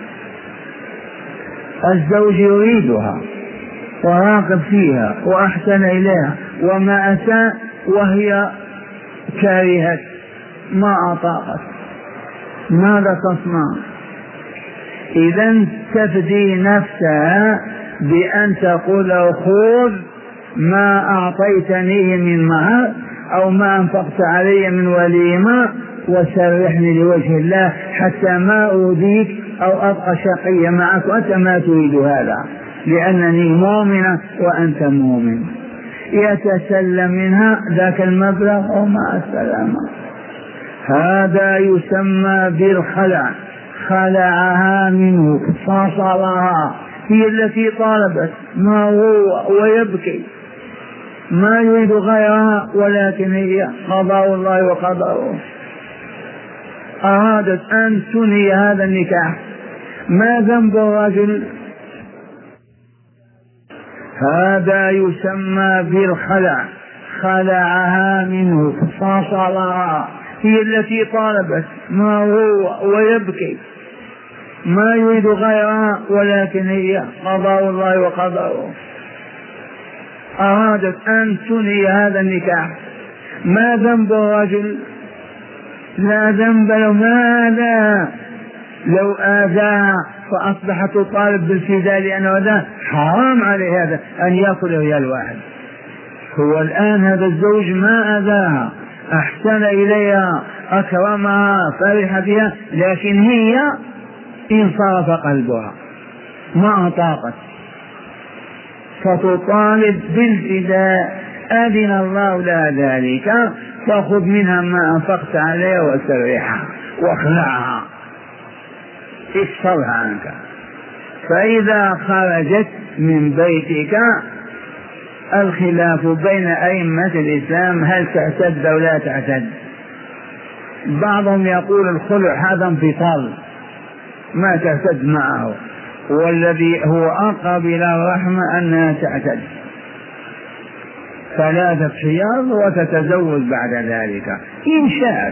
الزوج يريدها وراقب فيها وأحسن إليها، وما أساء وهي كارهت ما أطاقت، ماذا تصنع؟ إذا تفدي نفسها بأن تقول خذ ما أعطيتنيه من مهر أو ما أنفقت علي من وليمة وسرحني لوجه الله حتى ما أؤذيك أو أبقى شقيا معك، وأنت ما تريد هذا، لأنني مؤمنة وأنت مؤمن. يتسلم منها ذاك المبلغ ومع السلامة. هذا يسمى بالخلع، خلعها منه فصلها، هي التي طالبت ما هو ويبكي، ما يريد غيرها، ولكن هي قضاء الله وقدره، أرادت أن تنهي هذا النكاح. ما ذنب الرجل؟ هذا يسمى بالخلع، خلعها منه فصلها، هي التي طالبت ما هو ويبكي، ما يريد غيرها، ولكن هي قضاء الله وقدره، أرادت أن تنهي هذا النكاح. ما ذنب الرجل؟ لا ذنب له. ماذا لو آذاها فأصبحت تطالب بالفداء لأنه أذاه؟ حرام عليه هذا أن يأكل ريال واحد. هو الآن هذا الزوج ما أذاها، أحسن إليها، أكرمها، فرح بها، لكن هي انصرف قلبها ما أطاقت، فتطالب بالفداء. أذن الله لها ذلك، فخذ منها ما أنفقت عليها وسرحها واخلعها، افصلها عنك. فإذا خرجت من بيتك، الخلاف بين أئمة الإسلام هل تعتد أو لا تعتد. بعضهم يقول الخلع هذا انفصال ما تعتد معه، والذي هو أقرب إلى الرحمة أنها تعتد 3 حيض وتتزوج بعد ذلك إن شاءت.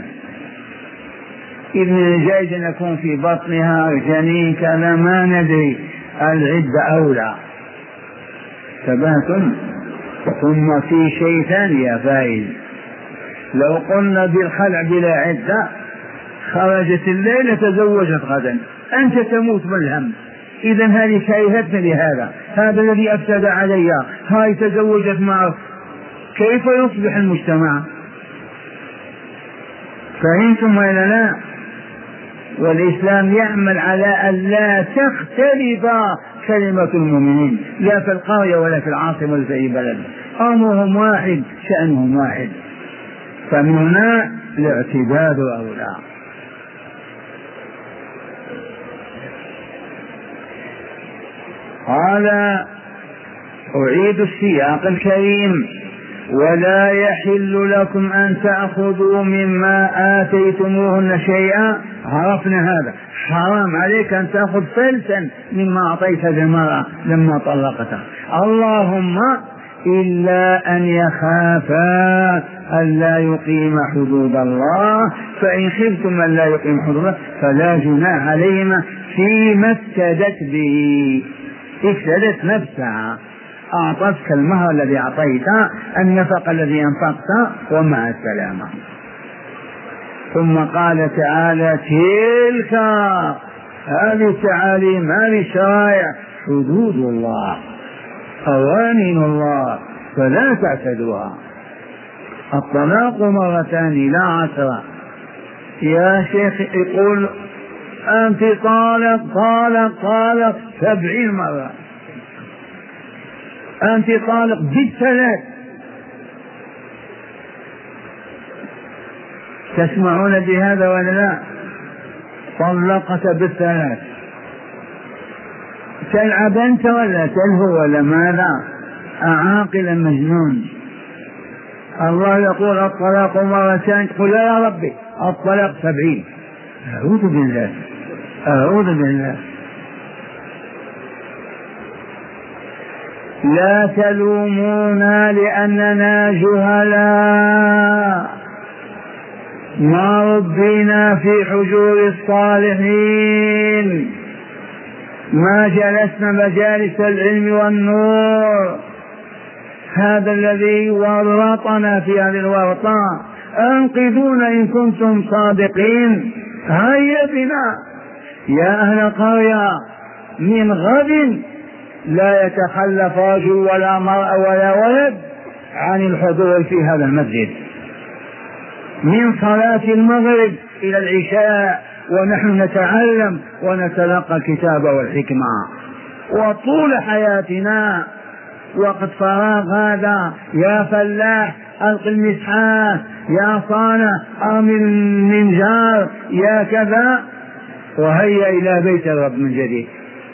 إذن جائز أن يكون في بطنها جنين كذا، ما ندري العدة أولى. ثبات. ثم في شيء ثاني يا فايز، لو قلنا بالخلع بلا عدة، خرجت الليلة تزوجت غدا، أنت تموت من الهم. إذن هذه كرهتني لهذا، هذا الذي أفسد علي، هاي تزوجت معه، كيف يصبح المجتمع؟ فهمتم ولا لا؟ والإسلام يعمل على أن لا تختلف كلمة المؤمنين، لا في القرية ولا في العاصمة ولا في أي بلد، أمرهم واحد، شأنهم واحد. فمن هنا الاعتداد أولى. قال أعيد السياق الكريم: ولا يحل لكم أن تأخذوا مما آتيتموهن شيئا. عرفنا هذا، حرام عليك أن تأخذ فلسا مما أعطيت المرأة لما طلقتها، اللهم إلا أن يخافا ألا يقيم حدود الله، فإن خفتم ألا يقيم حدود الله فلا جناح عليهما فيما افتدت به. افتدت نفسها، أعطتك المهر الذي أعطيت، النفق الذي أنفقت، ومع السلامة. ثم قال تعالى: تلك، هذه التعاليم، هذه الشرائع حدود الله، قوانين الله، فلا تعتدوها. الطلاق مرتان لا عشرة. يا شيخ يقول أنت طالق طالق طالق 70 مرة، أنت طالق بالثلاث. تسمعون بهذا ولا لا؟ طلقت بالثلاث. تلعب أنت ولا تلهو ولا ماذا؟ أعاقل مجنون. الله يقول الطلاق مرتين، قل يا ربي الطلاق 70. أعوذ بالله، أعوذ بالله. لا تلومونا لأننا جهلاء، ما ربينا في حجور الصالحين، ما جلسنا مجالس العلم والنور. هذا الذي ورطنا في هذه الورطة. أنقذونا إن كنتم صادقين. هيا بنا يا أهل القرية، من غد لا يتخلف رجل ولا مرأة ولا ولد عن الحضور في هذا المسجد من صلاة المغرب إلى العشاء، ونحن نتعلم ونتلقى الكتاب والحكمة. وطول حياتنا وقت فراغ هذا، يا فلاح ألق المسحاه، يا صانع أرمي المنجار، يا كذا، وهيا إلى بيت الرب من جديد.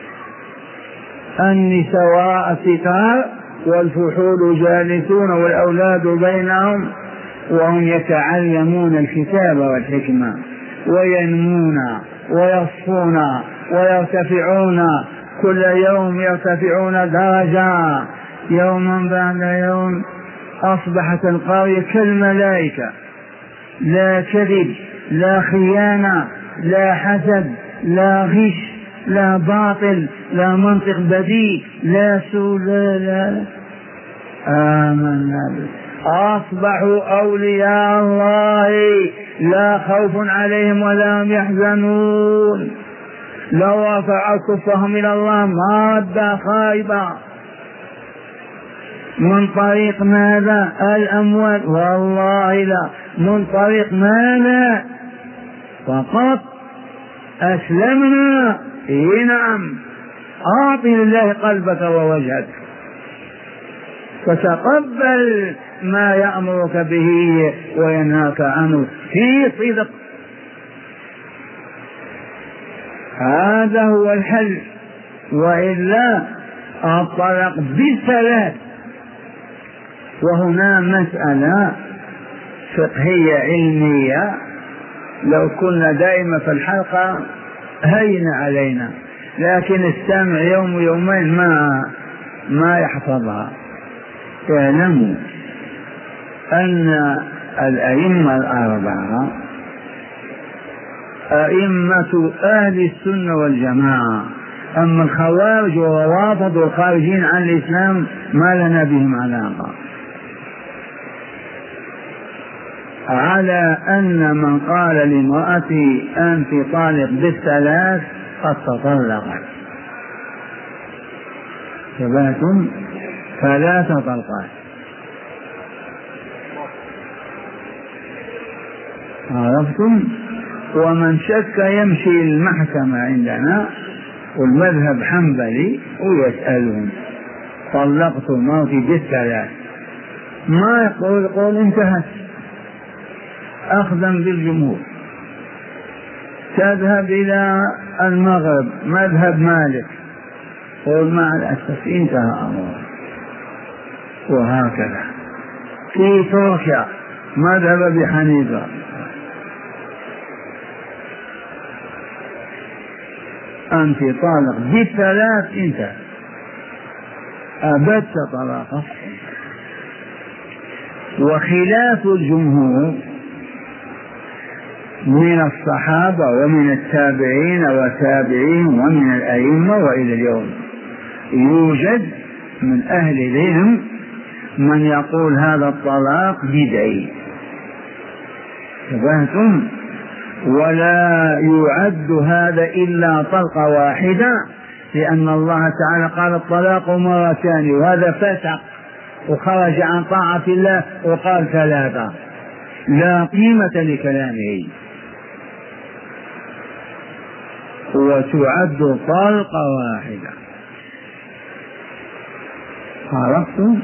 النساء وراء الستار والفحول جالسون والأولاد بينهم، وهم يتعلمون الكتاب والحكمة، وينمون ويصفون ويرتفعون، كل يوم يرتفعون درجة، يوما بعد يوم. أصبحت القرية كالملائكة، لا كذب، لا خيانة، لا حسد، لا غش، لا باطل، لا منطق بديء، لا سوء، لا آمنا به. أصبحوا أولياء الله، لا خوف عليهم ولا هم يحزنون. لو رفعوا كفهم إلى الله ما رد خائبا. من طريق ماذا؟ الأموال؟ والله لا. من طريق ماذا؟ فقط أسلمنا. نعم، أعطي لله قلبك ووجهك، فتقبل ما يأمرك به وينهاك عنه في صدق. هذا هو الحل، وإلا الطلاق بالثلاث. وهنا مسألة فقهية علمية، لو كنا دائما في الحلقة هين علينا، لكن السامع يوم ويومين ما يحفظها. اعلموا أن الأئمة الأربعة أئمة أهل السنة والجماعة. أما الخوارج والروافض والخارجين عن الإسلام ما لنا بهم علاقة. على أن من قال لامرأتي أنت طالق بالثلاث قد تطلقت، ثباتم 3 طلقات. عرفتم؟ ومن شك يمشي المحكمة عندنا والمذهب حنبلي ويسألهم طلقت مرتي بالثلاث، ما يقول انتهت، أخذا بالجمهور. تذهب إلى المغرب مذهب مالك، قول مع الأسف انتهى أمره. وهكذا في تركيا مذهب أبي حنيفة، أنت طالق بالثلاث، انت أبدت طلاقه. وخلاف الجمهور من الصحابة ومن التابعين وتابعين ومن الأئمة وإلى اليوم يوجد من أهل العلم من يقول هذا الطلاق بدعي، فهمتم؟ ولا يعد هذا إلا طلقة واحدة، لأن الله تعالى قال الطلاق مرتان، وهذا فسق وخرج عن طاعة الله وقال ثلاثة، لا قيمة لكلامه، وتعد طلقة واحدة. عرفتم؟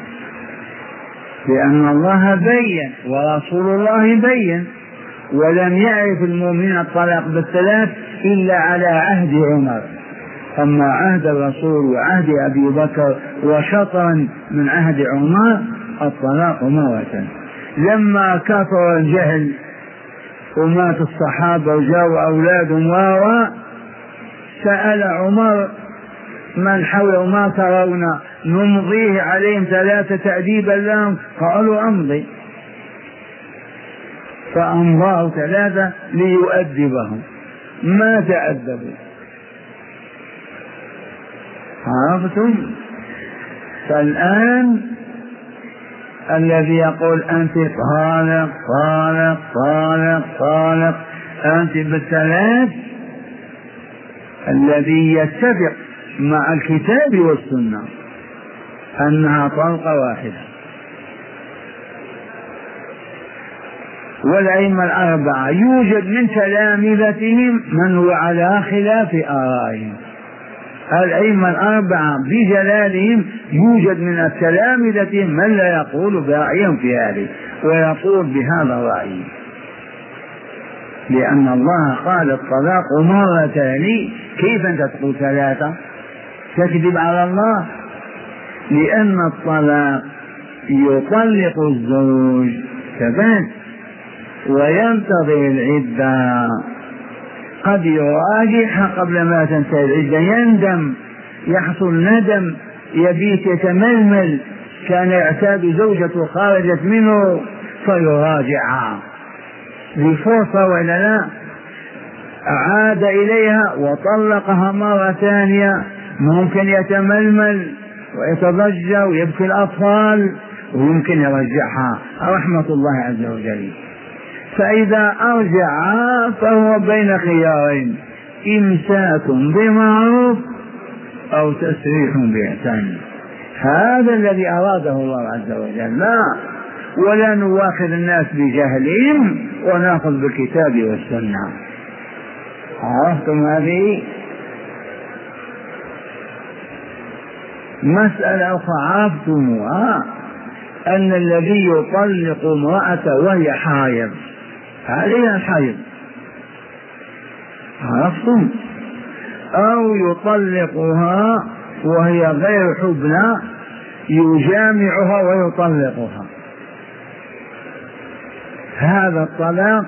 لأن الله بين ورسول الله بين، ولم يعرف المؤمنين الطلاق بالثلاث إلا على عهد عمر، أما عهد الرسول وعهد أبي بكر وشطرا من عهد عمر الطلاق مرة. لما كثر الجهل ومات الصحابة وجاءوا أولادهم سأل عمر من حوله ما ترون نمضيه عليهم 3 تأديبا لهم؟ قالوا أمضي، فأمضاه 3 ليؤدبهم، ما تأدبوا. عرفتم؟ فالآن الذي يقول أنت طالق طالق طالق طالق أنت بالثلاث، الذي يتفق مع الكتاب والسنة أنها طلقة واحدة. والأئمة الأربعة يوجد من تلامذتهم من هو على خلاف آرائهم، الأئمة الأربعة بجلالهم يوجد من التلامذة من لا يقول برأيهم في هذه ويقول بهذا الرأي، لأن الله قال الطلاق مرتان، كيف أنت تقول 3؟ تكذب على الله، لأن الطلاق يطلق الزوج ثبات وينتظر العدة، قد يراجعها قبل ما تنتهي العدة، يندم، يحصل ندم، يبيت يتململ، كان يعتاد زوجته خرجت منه فيراجعها لفرصة ولا لا، عاد إليها وطلقها مرة ثانية، ممكن يتململ ويتضجر ويبكي الأطفال ويمكن يرجعها، رحمة الله عز وجل. فإذا أرجعها فهو بين خيارين، إمساك بمعروف أو تسريح بإحسان، هذا الذي أراده الله عز وجل، لا ولا نواخذ الناس بجهلهم ونأخذ بالكتاب والسنة. عرفتم هذه مسألة أخرى؟ عرفتموها؟ أن الذي يطلق امرأة وهي حائض عليها الحيض، عرفتم؟ أو يطلقها وهي غير حبلى، يجامعها ويطلقها، هذا الطلاق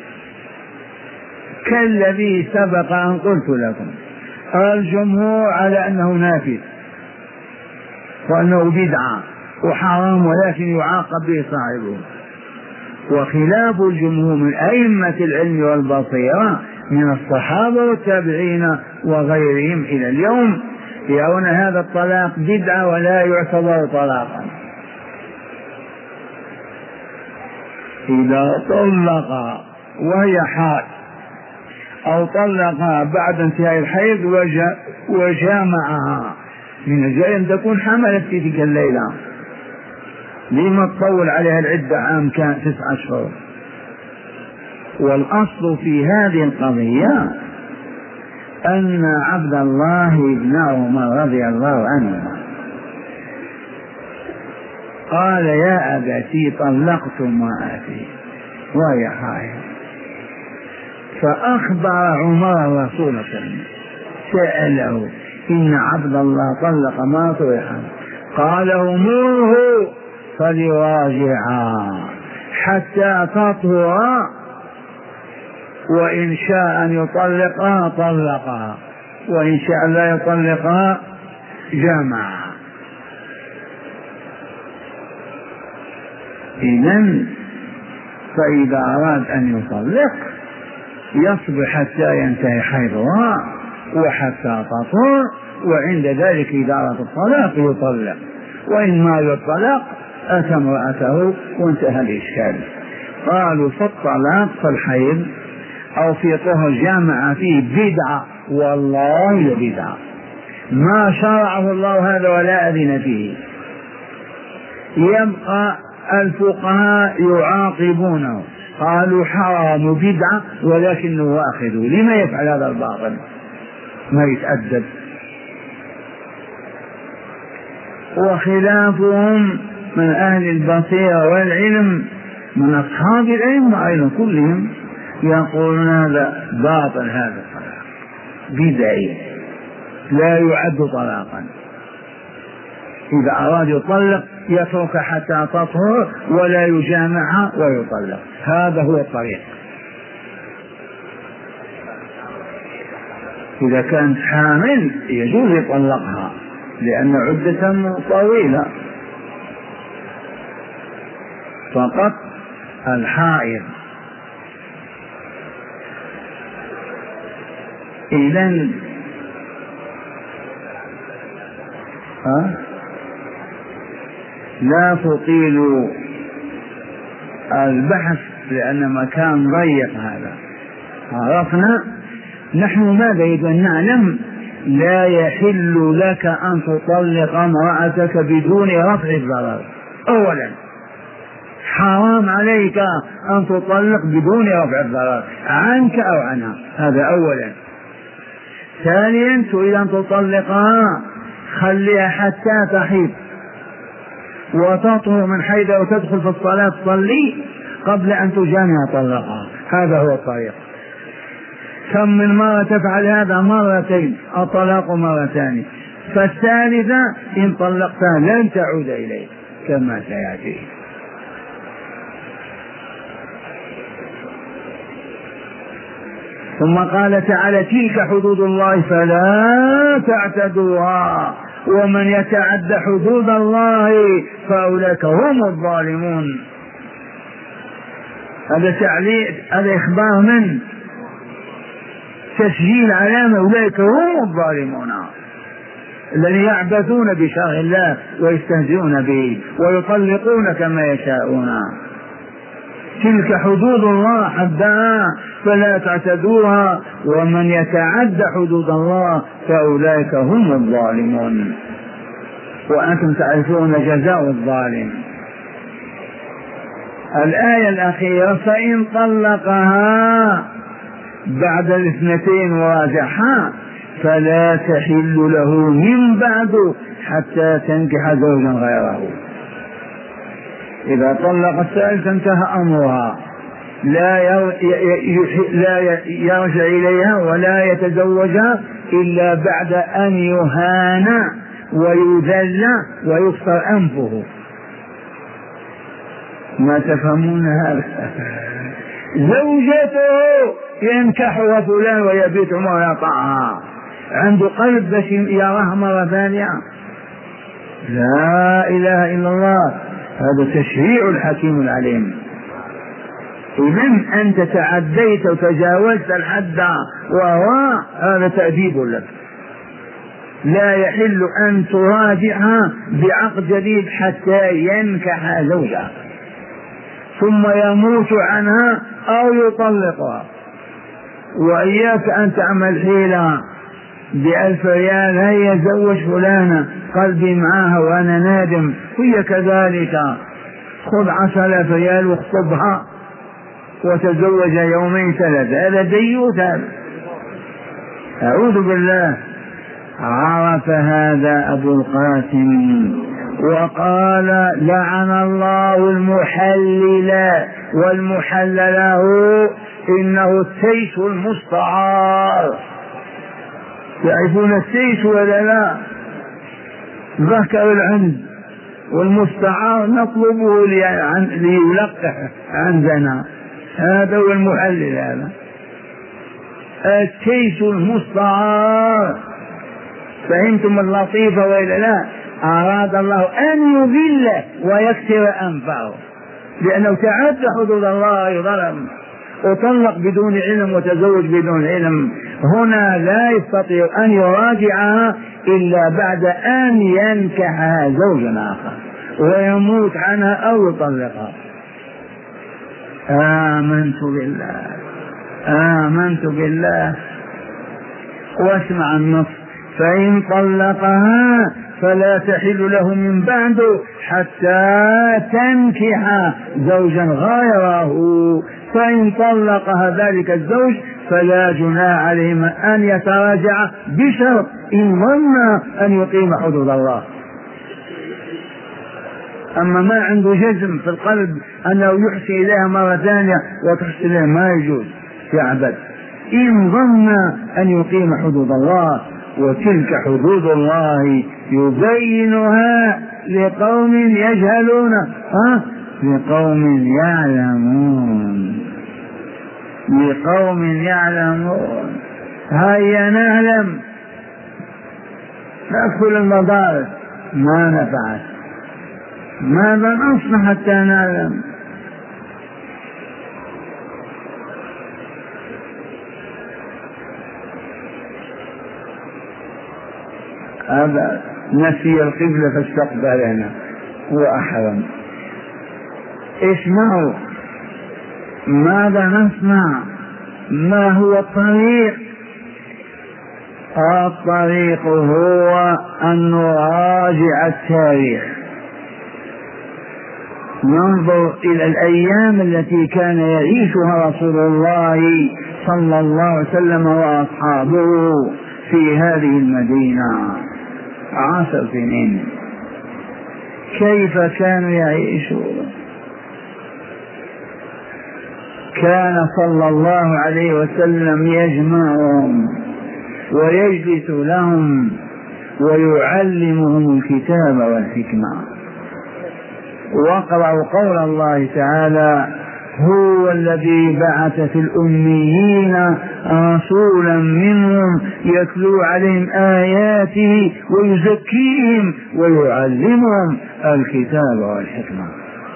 كالذي سبق أن قلت لكم، الجمهور على أنه نافذ وأنه بدعة وحرام ولكن يعاقب به صاحبه، وخلاف الجمهور من أئمة العلم والبصيرة من الصحابة والتابعين وغيرهم إلى اليوم يرون هذا الطلاق بدعة ولا يعتبر طلاقا. إذا طلق وهي حائض أو طلقها بعد انتهاء الحيض وجامعها، من الجائز أن تكون حملت في تلك الليلة، لما تطول عليها العدة عام كان 9 أشهر. والأصل في هذه القضية أن عبد الله بن عمر رضي الله عنه قال يا أبتي طلقت امرأتي وهي حائض، فأخبر عمر الرسول صلى الله عليه وسلم سأله إن عبد الله طلق امرأته وهي حائض، قال مره فليراجعها حتى تطهر، وإن شاء أن يطلقها طلقها، وإن شاء لا يطلقها جامعها. إذن فإذا أراد أن يطلق يصبر حتى ينتهي حيضها وحتى تطهر، وعند ذلك إذا أراد الطلاق يطلق، وإن ما الطلاق أتى امرأته وانتهى الإشكال. قالوا في الطلاق في الحيض أو في طهر جامع فيه بدعة، والله بدعة ما شرعه الله هذا ولا أذن فيه. يبقى الفقهاء يعاقبونه، قالوا حرام بدعة ولكنه واخذ، لما يفعل هذا الباطل؟ ما يتأدب. وخلافهم من أهل البصيرة والعلم من أصحاب العلم أيضا كلهم يقولون هذا باطل، هذا الطلاق بدعي لا يعد طلاقا. إذا أراد يطلق يترك حتى تطهر ولا يجامعها ويطلق، هذا هو الطريق. إذا كانت حامل يجوز يطلقها لأن عدة طويلة، فقط الحائض. إذن لا تطيل البحث لأن مكان ضيق. هذا عرفنا. نحن ماذا إذا نعلم؟ لا يحل لك أن تطلق امرأتك بدون رفع الضرر. أولا حرام عليك أن تطلق بدون رفع الضرر عنك أو عنها، هذا أولا. ثانيا تريد أن تطلقها خليها حتى تحيض وتطهر من حيض وتدخل في الصلاة تصلي قبل أن تجامع طلقها، هذا هو الطريق. كم من مرة تفعل هذا؟ مرتين، الطلاق مرتان، فالثالثة إن طلقتها لن تعود إليه كما سيأتي. ثم قال تعالى: تلك حدود الله فلا تعتدوها ومن يتعد حدود الله فأولئك هم الظالمون. هذا تعليق، هذا إخبار من تسجيل علامة أولئك هم الظالمون الذين يعبثون بشرع الله ويستهزئون به ويطلقون كما يشاءون. تلك حدود الله حدها فلا تعتدوها ومن يتعد حدود الله فأولئك هم الظالمون. وأنتم تعرفون جزاء الظالم. الآية الأخيرة: فإن طلقها بعد الاثنتين وراجعها فلا تحل له من بعد حتى تنكح زوجا غيره. إذا طلق الثالث انتهى أمرها، لا يرجع إليها ولا يتزوجها إلا بعد أن يهان ويذل ويكسر أنفه. ما تفهمون هذا؟ زوجته ينكحها فلان ويبيت ويطعها، عنده قلب بس يراها مرة ثانية؟ لا إله إلا الله، هذا تشريع الحكيم العليم. إذن أنت تعديت وتجاوزت الحد وهو هذا تأديب لك. لا يحل أن تراجعها بعقد جديد حتى ينكح زوجها ثم يموت عنها أو يطلقها. وإياك أن تعمل حيلة ب1000 ريال: هيا زوج فلانة قلبي معاها وأنا نادم، هي كذلك، خذ 10,000 ريال واخطبها وتزوج يومين 3. هذا ديوث. أعوذ بالله. عرف هذا أبو القاسم وقال: لعن الله المحلل والمحلل له، إنه التيس المستعار. تعرفون التيس ولا لا؟ ذكر العند، والمستعار نطلبه ليلقح عندنا، هذا هو المحلل. هذا التيس المستعار. فهمتم اللطيفة وإلا لا؟ أراد الله أن يذله ويكسر أنفه، لأنه تعدى حدود الله ظلم، وطلق بدون علم وتزوج بدون علم. هنا لا يستطيع أن يراجعها إلا بعد أن ينكحها زوجا آخر ويموت عنها أو يطلقها. آمنت بالله. واسمع النص: فإن طلقها فلا تحل له من بعد حتى تنكح زوجا غيره، فإن طلقها ذلك الزوج فلا جناح عليهما أن يتراجع بشرط إن ظن أن يقيم حدود الله. أما ما عنده جزم في القلب أنه يحسن إليها مرة ثانية وتحسن إليها ما يجوز يعبد. إن ظن أن يقيم حدود الله، وتلك حدود الله يبينها لقوم يجهلون، لقوم يعلمون. هيا نعلم. ندخل المدارس ما نفعل، ماذا نصنع حتى نعلم؟ هذا نسي القبلة فاستقبلنا وأحرم. اسمعوا، ماذا نصنع؟ ما هو الطريق؟ الطريق هو أن نراجع التاريخ، ننظر إلى الأيام التي كان يعيشها رسول الله صلى الله عليه وسلم وأصحابه في هذه المدينة 10 سنين. كيف كانوا يعيشون؟ كان صلى الله عليه وسلم يجمعهم ويجلس لهم ويعلمهم الكتاب والحكمة. واقرأوا قول الله تعالى: هو الذي بعث في الأميين رسولا منهم يتلو عليهم آياته ويزكيهم ويعلمهم الكتاب والحكمة.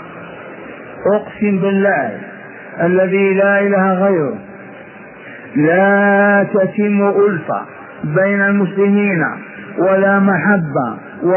أقسم بالله الذي لا إله غيره لا تتم ألفة بين المسلمين ولا محبة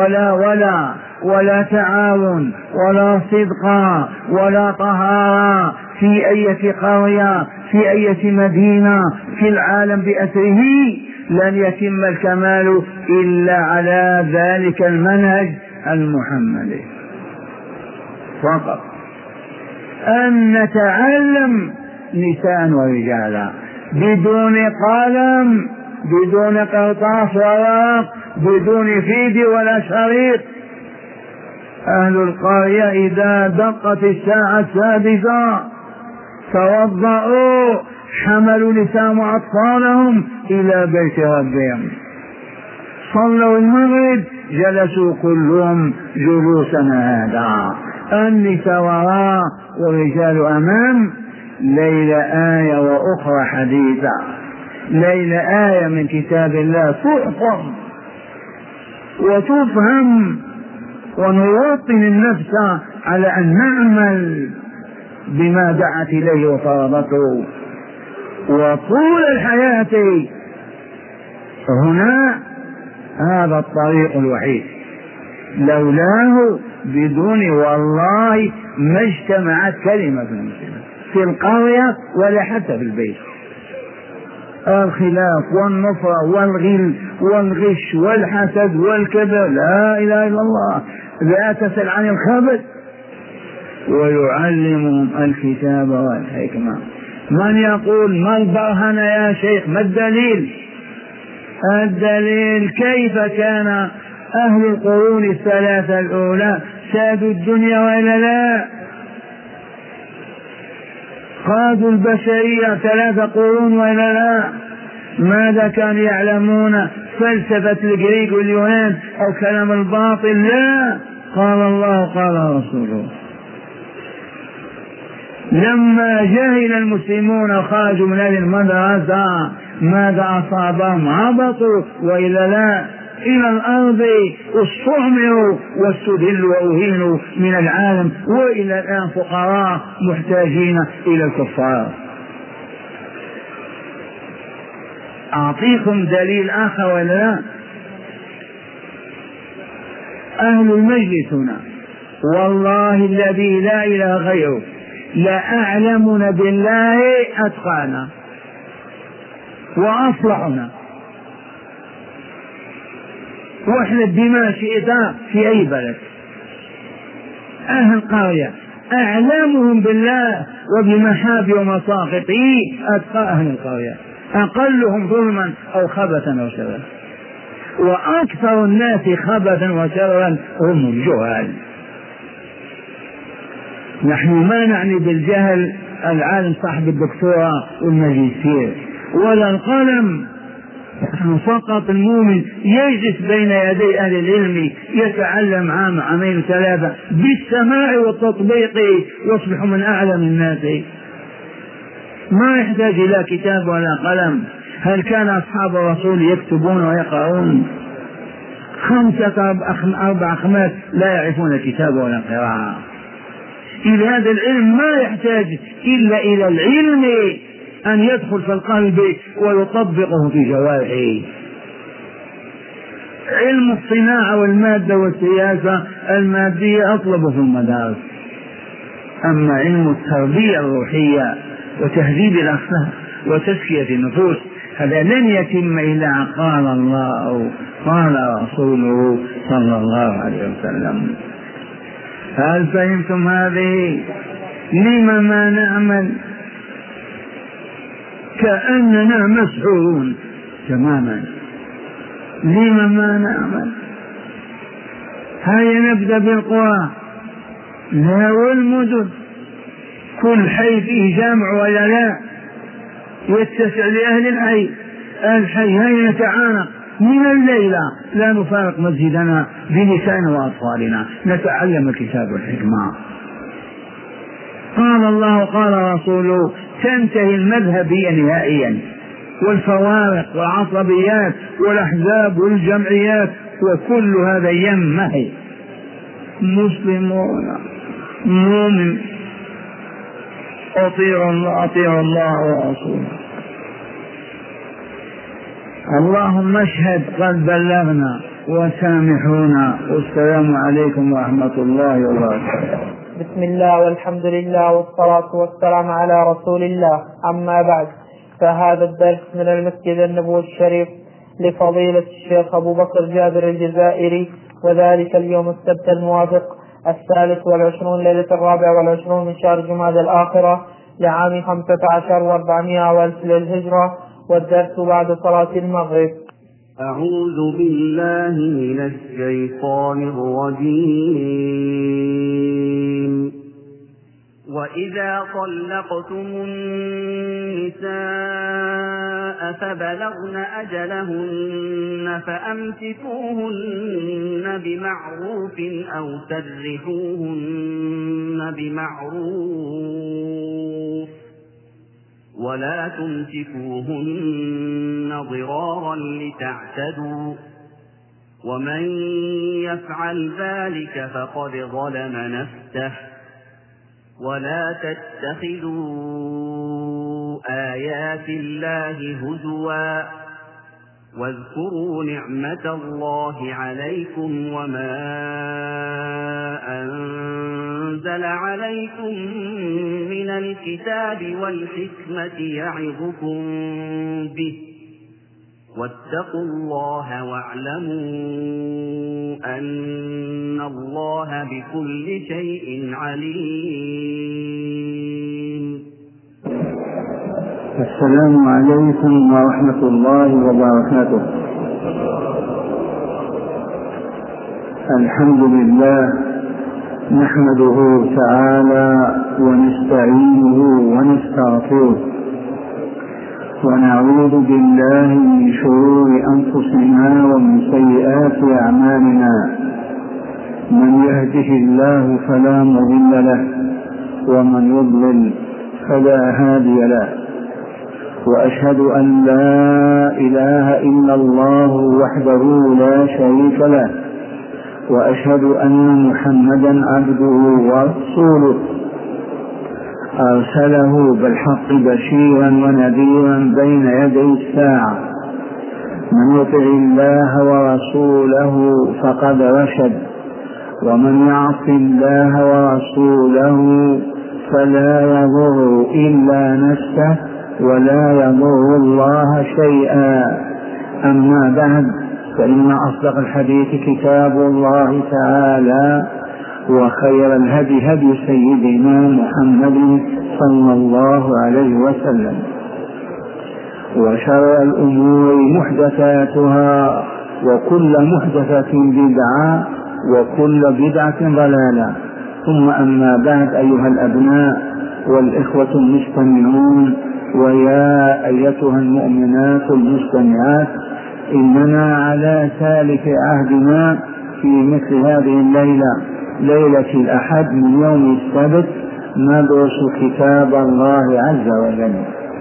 ولا تعاون ولا صدق ولا طهارة في أي قرية في أي مدينة في العالم بأسره لن يتم الكمال إلا على ذلك المنهج المحمدي فقط. أن نتعلم نساء ورجالا بدون قلم بدون قرطاس ورق بدون فيد ولا شريط. أهل القرية إذا دقت الساعة 6 توضأوا حملوا نساء أطفالهم إلى بيت ربهم، صلوا المغرب جلسوا كلهم جلوسا هذا، النساء وراء والرجال أمام. ليلة آية وأخرى حديثة، ليلة آية من كتاب الله تحفظ وتفهم، ونوطن النفس على أن نعمل بما دعت إليه وفرضته. وطول الحياة هنا هذا الطريق الوحيد، لولاه بدون والله ما اجتمعت كلمة مسلمة في القرية ولا حتى في البيت. الخلاف والنفرة والغل والغش والحسد والكبر، لا إله إلا الله، لا تسأل عن الخبث. ويعلمهم الكتاب والحكمة. من يقول ما البرهنة يا شيخ؟ ما الدليل؟ الدليل كيف كان أهل القرون الثلاثة الأولى سادوا الدنيا وإلا لا؟ قادوا البشرية 3 قرون وإلا لا؟ ماذا كانوا يعلمون؟ فلسفة الجريك واليونان أو كلام الباطل؟ لا، قال الله قال رسوله. لما جهل المسلمون خرجوا من هذه المدرسة ماذا أصابهم؟ هبطوا وإلا لا؟ إلى الأرض استعمروا واستذلوا وأهينوا من العالم، وإلى الآن فقراء محتاجين إلى الكفار. أعطيكم دليل آخر ولا لا؟ أهل المجلس هنا والله الذي لا إله غيره لأعلمنا بالله أتقانا وأصلحنا، واحنا بما شئت في أي بلد. أهل القرية أعلمهم بالله وبمحاب ومساقطه أتقى أهل القرية، أقلهم ظلما أو خبثا أو شرا، وأكثر الناس خبثا وشرا هم الجهال. نحن ما نعني بالجهل العالم صاحب الدكتوراه والماجستير ولا القلم، نحن فقط المؤمن يجلس بين يدي أهل العلم يتعلم عام عامين ثلاثة بالسماع والتطبيق يصبح من أعلم الناس، ما يحتاج إلى كتاب ولا قلم. هل كان أصحاب الرسول يكتبون ويقرؤون؟ 4 خمس لا يعرفون الكتاب ولا قراءة. إذ هذا العلم ما يحتاج إلا إلى العلم أن يدخل في القلب ويطبقه في جوارحه. علم الصناعة والمادة والسياسة المادية أطلب في المدارس، أما علم التربية الروحية وتهذيب الأخلاق وتزكية النفوس هذا لن يتم إلا قال الله أو قال رسوله صلى الله عليه وسلم. هل فهمتم هذه؟ لما ما نعمل كأننا مسحورون تماما؟ لما ما نعمل؟ هيا نبدأ بالقرى لا والمدن، كل حي فيه جامع ولا لا يتسع لأهل الحي. هيا نتعانق من الليلة لا نفارق مسجدنا بنسائنا وأطفالنا نتعلم الكتاب والحكمة. قال الله قال رسوله تنتهي المذهبية نهائيا، والفوارق والعصبيات والأحزاب والجمعيات وكل هذا ينمحي. مسلمون مؤمن أطيعوا الله ورسوله. اللهم اشهد قد بلغنا وسامحونا، والسلام عليكم ورحمة الله وبركاته. بسم الله والحمد لله والصلاة والسلام على رسول الله، أما بعد، فهذا الدرس من المسجد النبوي الشريف لفضيلة الشيخ أبو بكر جابر الجزائري، وذلك اليوم السبت الموافق 23 ليلة 24 من شهر جمادى الآخرة لعام 15 و400 والف للهجرة، والدرس بعد صلاة المغرب. أعوذ بالله من الشيطان الرجيم. وإذا طلقتم النساء فبلغن أجلهن فأمسكوهن بمعروف أو سرحوهن بمعروف، ولا تمسكوهن ضرارا لتعتدوا، ومن يفعل ذلك فقد ظلم نفسه. ولا تتخذوا آيات الله هزوا، واذكروا نعمة الله عليكم وما أنزل عليكم من الكتاب والحكمة يعظكم به، واتقوا الله واعلموا أن الله بكل شيء عليم. السلام عليكم ورحمة الله وبركاته. الحمد لله نحمده تعالى ونستعينه ونستغفره، ونعوذ بالله من شرور أنفسنا ومن سيئات أعمالنا. من يهده الله فلا مضل له، ومن يضلل فلا هادي له، وأشهد أن لا إله إلا الله وحده لا شريك له، وأشهد أن محمدا عبده ورسوله أرسله بالحق بشيرا ونذيرا بين يدي الساعة. من يطع الله ورسوله فقد رشد، ومن يعص الله ورسوله فلا يضر إلا نفسه ولا يضر الله شيئا. أما بعد، فإن أصدق الحديث كتاب الله تعالى، وخير الهدي هدي سيدنا محمد صلى الله عليه وسلم، وشر الأمور محدثاتها، وكل محدثة بدعة، وكل بدعة ضلالة. ثم أما بعد، أيها الأبناء والإخوة المستمعون، ويا أيتها المؤمنات المستمعات، إننا على سالف عهدنا في مثل هذه الليلة، ليلة الأحد من يوم السبت، ندرس كتاب الله عز وجل،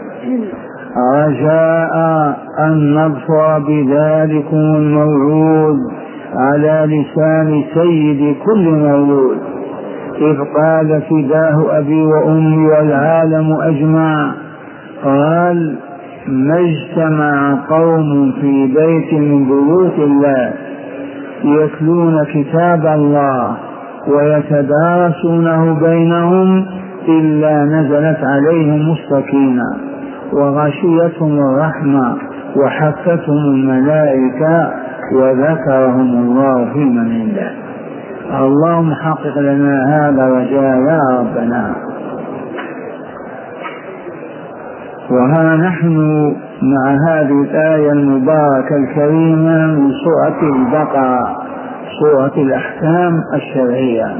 رجاء أن نظفر بذلكم الموعود على لسان سيد كل مولود، إذ قال فداه أبي وأمي والعالم أجمع، قال: ما اجتمع قوم في بيت من بيوت الله يتلون كتاب الله ويتدارسونه بينهم إلا نزلت عليهم السكينة وغشيتهم الرحمة وحفتهم الملائكة وذكرهم الله في من عنده. اللهم حقق لنا هذا رجاء يا ربنا. وها نحن مع هذه الآية المباركة الكريمة من سورة البقرة، سورة الأحكام الشرعية.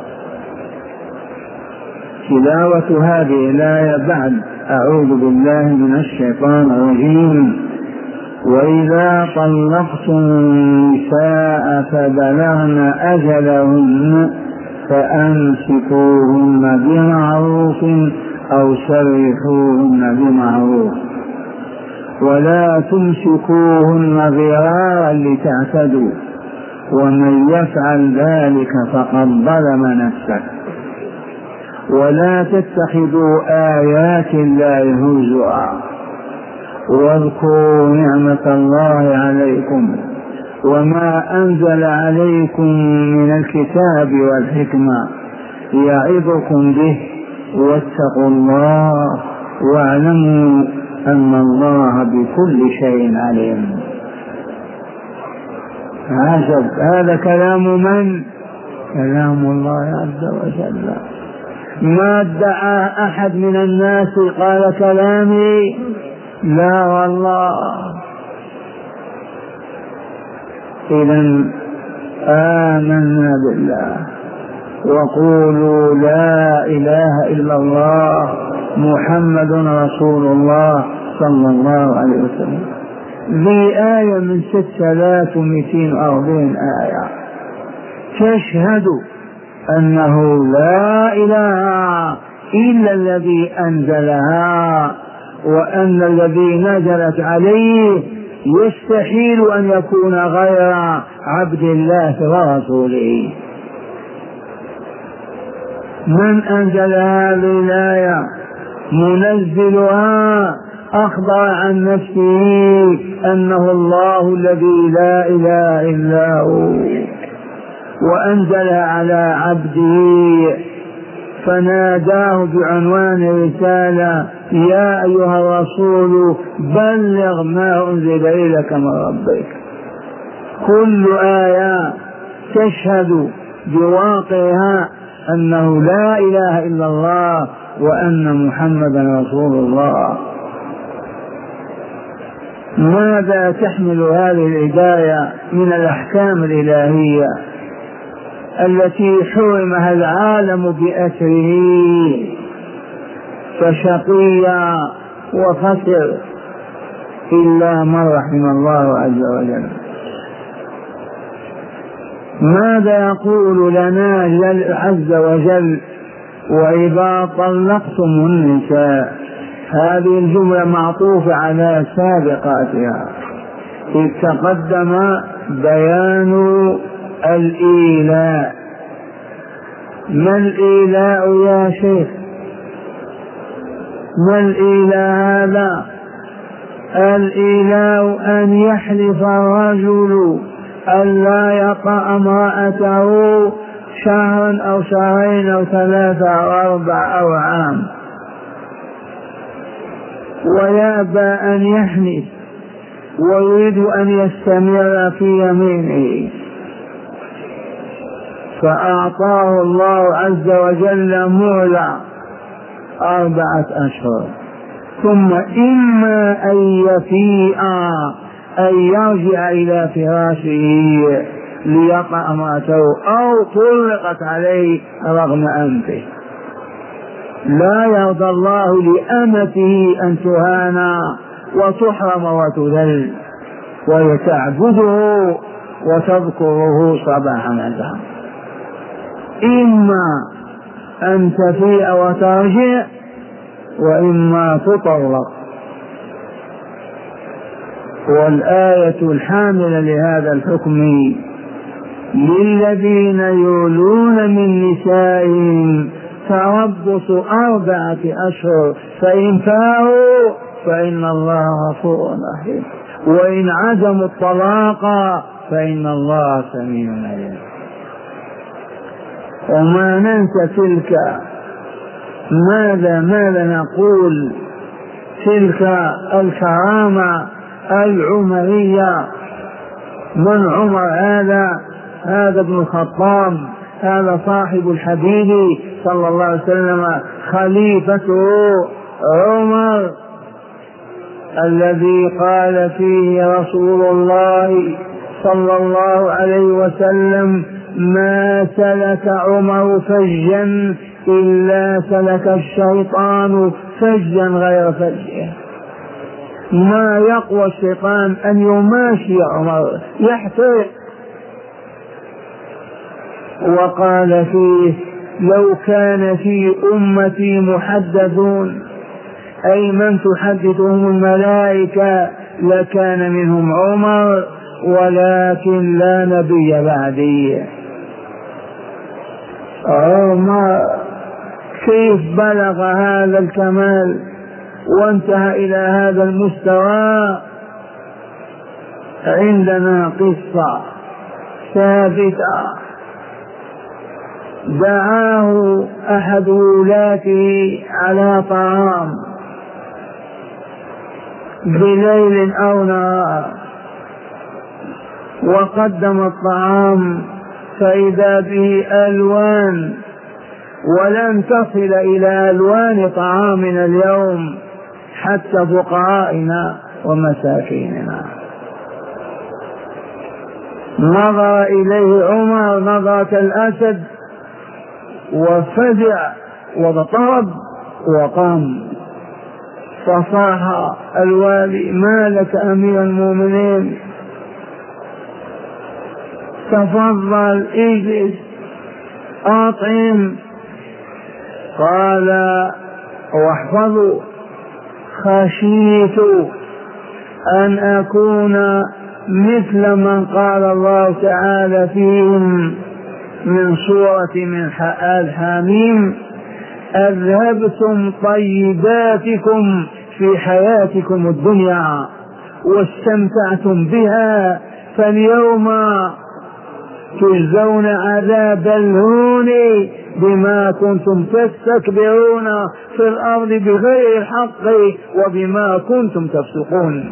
تلاوة هذه الآية بعد: أعوذ بالله من الشيطان الرجيم. وإذا طلقتم النساء فبلغن أجلهن فأمسكوهن بمعروف أو سرحوهن بمعروف، ولا تمسكوهن ضرارا لتعتدوا، ومن يفعل ذلك فقد ظلم نفسه. ولا تتخذوا آيات الله هزوا، واذكروا نعمة الله عليكم وما أنزل عليكم من الكتاب والحكمة يعظكم به، واتقوا الله واعلموا أن الله بكل شيء عليم. عجب، هذا كلام من؟ كلام الله عز وجل. ما ادعى أحد من الناس قال كلامي، لا والله. إذن آمنا بالله وقولوا لا إله إلا الله محمد رسول الله صلى الله عليه وسلم. ذي آية من 6240 آية تشهد أنه لا إله إلا الذي أنزلها، وأن الذي نزلت عليه يستحيل أن يكون غير عبد الله ورسوله. من أنزل هذه الآية؟ منزلها أخبر عن نفسه أنه الله الذي لا إله إلا هو، وأنزل على عبده فناداه بعنوان رسالة: يا أيها الرسول بلغ ما أنزل إليك من ربك. كل آية تشهد بواقعها أنه لا إله إلا الله وأن محمدا رسول الله. ماذا تحمل هذه الهداية من الأحكام الإلهية التي حرمها العالم بأسره، فشقي وخسر إلا من رحم الله عز وجل. ماذا يقول لنا عز وجل؟ وإذا طلقتم النساء هذه الجملة معطوفة على سابقاتها، إذ تقدم بيان الإيلاء. ما الإيلاء يا شيخ؟ ما الإيلاء هذا؟ الإيلاء أن يحلف الرجل أن لا يطأ امرأته شهرا أو شهرين أو 3 أو 4 أو عام، ويأبى أن يحلف ويريد أن يستمر في يمينه، فأعطاه الله عز وجل مهلة 4 أشهر، ثم إما أن يفيء أن يرجع إلى فراشه ليطأ امرأته أو طلقت عليه رغم أنفه. لا يرضى الله لأمته أن تهانى وتحرم وتذل ويتعبده وتذكره صباحا مساء. إما أن تفيء وترجع وإما تطلق. والآية الحاملة لهذا الحكم: للذين يولون من نسائهم تربص 4 أشهر فإن فاءوا فإن الله غفور رحيم وإن عزموا الطلاق فإن الله سميع عليم. وما ننسى تلك، ماذا نقول؟ تلك الكرامة العمرية. من عمر هذا ابن الخطاب، هذا صاحب الحبيب صلى الله عليه وسلم، خليفته عمر، الذي قال فيه رسول الله صلى الله عليه وسلم: ما سلك عمر فجا إلا سلك الشيطان فجا غير فجه. ما يقوى الشيطان أن يماشي عمر يحترق. وقال فيه: لو كان في أمتي محدثون، أي من تحدثهم الملائكة، لكان منهم عمر، ولكن لا نبي بعدي. عمر كيف بلغ هذا الكمال وانتهى إلى هذا المستوى؟ عندنا قصة ثابتة. دعاه أحد ولاته على طعام بليل أو نهار، وقدم الطعام فإذا به ألوان، ولن تصل إلى ألوان طعامنا اليوم حتى فقراءنا ومساكيننا. نظر إليه عمر نظرة الأسد وفزع واضطرب وقام، فصاح الوالي: ما لك أمير المؤمنين؟ تفضل اجلس أطعم. قال: واحفظوا، خشيت أن أكون مثل من قال الله تعالى فيهم من سورة من الحميم: أذهبتم طيباتكم في حياتكم الدنيا واستمتعتم بها، فاليوم تجزون عذاب الهون بما كنتم تستكبرون في الأرض بغير الحق وبما كنتم تفسقون.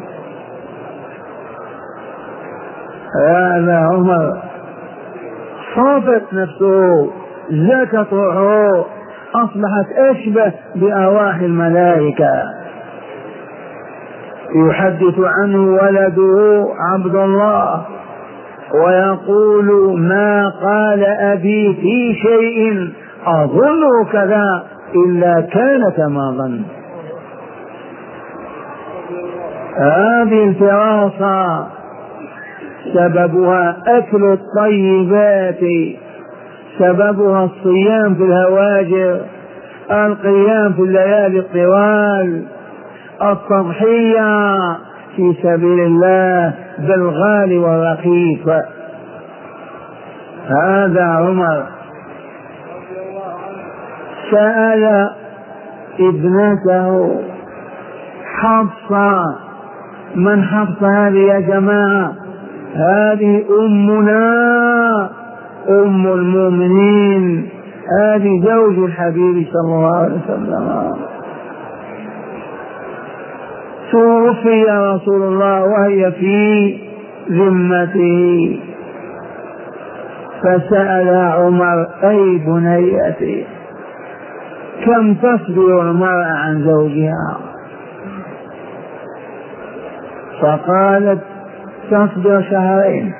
هذا عمر صافت نفسه، زكت روحه، أصبحت أشبه بأرواح الملائكة. يحدث عنه ولده عبد الله ويقول: ما قال أبي في شيء أظنه كذا إلا كان كما ظن. هذه الفراسة سببها أكل الطيبات، سببها الصيام في الهواجر، القيام في الليالي الطوال، التضحية في سبيل الله بالغالي والرخيص. هذا عمر سأل ابنته حفصة. من حفصة هذه يا جماعة؟ هذه أمنا أم المؤمنين، هذه زوج الحبيب صلى الله عليه وسلم. توفي رسول الله وهي في ذمته، فسأل عمر أي بنيتي كم تصبر المرأة عن زوجها؟ فقالت تصبر 2 شهر،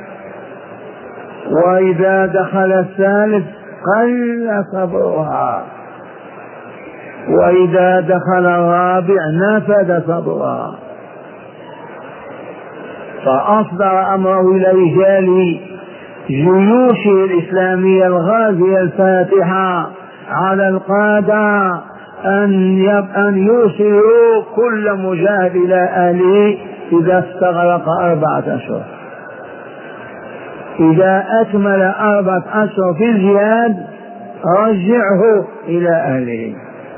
وإذا دخل الثالث قل صبرها، وإذا دخل الرابع نفد صبرها. فأصدر أمره إلى رجال جيوشه الإسلامية الغازية الفاتحة على القادة أن يوصلوا كل مجاهد إلى أهله إذا استغرق 4 أشهر. إذا أكمل 4 أشهر في الجهاد رجعه إلى أهله.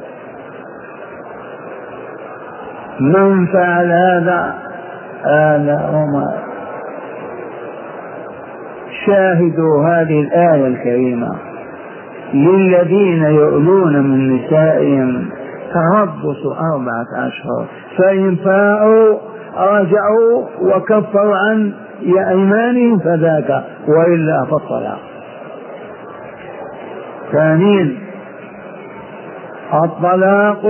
من فعل هذا؟ آل عمر. شاهدوا هذه الآية الكريمة: للذين يؤلون من نسائهم تربص 4 أشهر، فإن فاءوا رجعوا وكفروا عن أيمانهم فذاك، وإلا فالطلاق. ثانيا الطلاق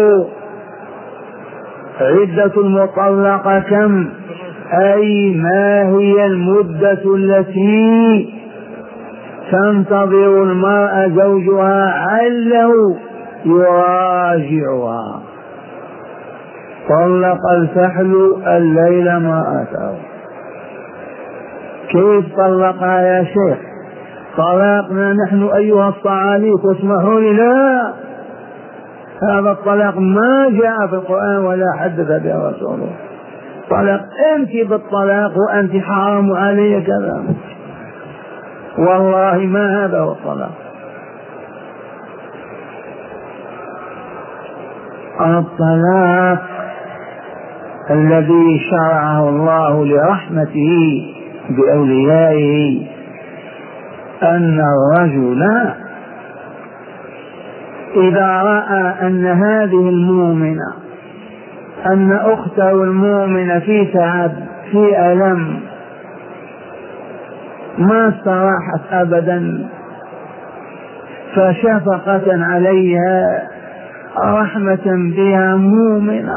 عدة المطلقة كم؟ أي ما هي المدة التي تنتظر المرأة زوجها عله يراجعها؟ طلق الفحل الليل ما أتاه. كيف طلقها يا شيخ؟ طلاقنا نحن أيها الصعاليك واسمحوا لي، لا، هذا الطلاق ما جاء في القرآن ولا حدث به رسوله. طلاق أنت بالطلاق وأنت حرام علي كذا، والله ما هذا هو الطلاق. الطلاق الذي شرعه الله لرحمته بأوليائه أن الرجل إذا رأى أن هذه المؤمنة، أن أخته المؤمنة في تعب في ألم ما استراحت أبدا، فشفقة عليها رحمة بها مؤمنة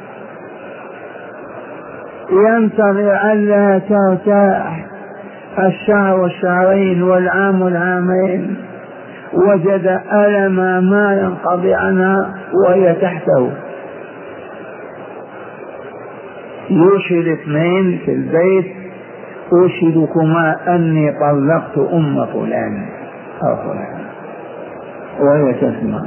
ينتظر ألا ترتاح 1 شهر و2 والعام والعامين، وجد ألم ما ينقضي عنها وهي تحته، يشهد 2 في البيت: أشهدكما أني طلقت أم فلان أو فلان، وهي تسمع،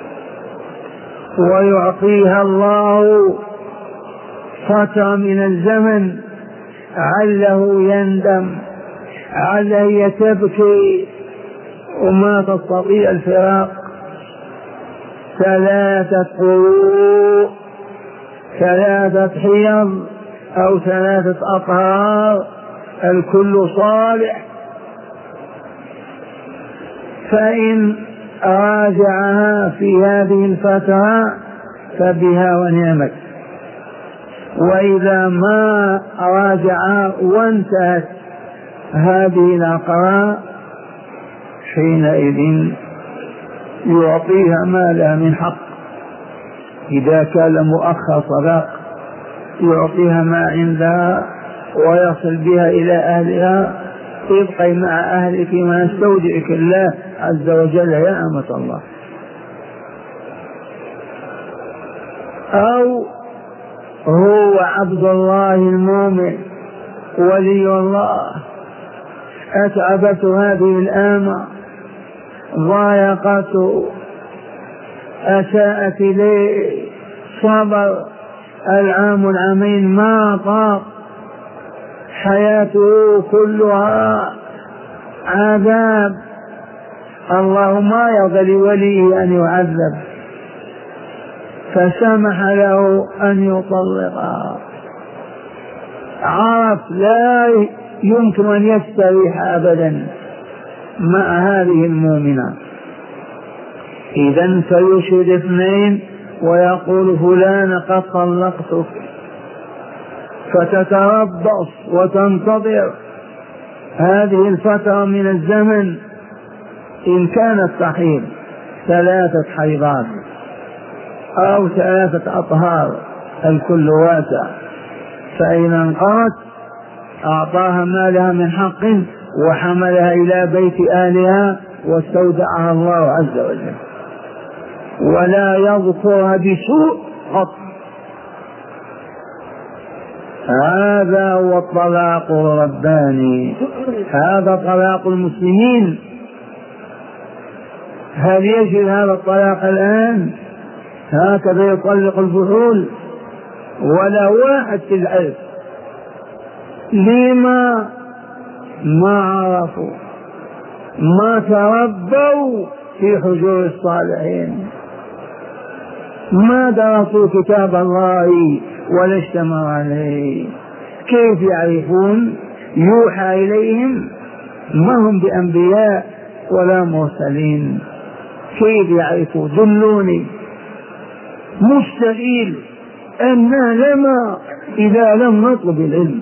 ويعطيها الله فترة من الزمن عله يندم، عله تبكي وما تستطيع الفراق. 3 قروء، 3 حيض أو 3 أطهار، الكل صالح. فإن راجعها في هذه الفترة فبها ونعمت، وإذا ما راجعها وانتهت هذه العقراء حينئذ يعطيها ما لها من حق. إذا كان مؤخر صداق يعطيها ما عندها ويصل بها إلى أهلها: ابقي مع أهلك فيما يستودعك الله عز وجل يا أمة الله. أو هو عبد الله المؤمن ولي الله، أتعبته هذه الآمة، ضايقته، أساءت إليه، صبر العام العامين ما طاق، حياته كلها عذاب. الله ما يرضى لوليه أن يعذب، فسمح له أن يطلقها. عرف لا يمكن أن يستريح أبدا مع هذه المؤمنة. إذن فيشهد اثنين ويقول فلان قد طلقتك، فتتربص وتنتظر هذه الفترة من الزمن، إن كانت تحيض 3 حيضات أو 3 أطهار الكل واسع، فإن انقضت أعطاها مالها من حق وحملها إلى بيت أهلها واستودعها الله عز وجل، ولا يذكرها بسوء قط. هذا هو الطلاق الرباني، هذا طلاق المسلمين. هل يجري هذا الطلاق الآن؟ هكذا يطلق الفحول ولا واحد في الألف. لما؟ ما عرفوا، ما تربوا في حجور الصالحين، ما درسوا كتاب الله ولا اجتمعوا عليه. كيف يعرفون؟ يوحى إليهم، ما هم بأنبياء ولا مرسلين، كيف يعرفوا؟ دلوني. مستحيل أن نعلم إذا لم نطلب العلم.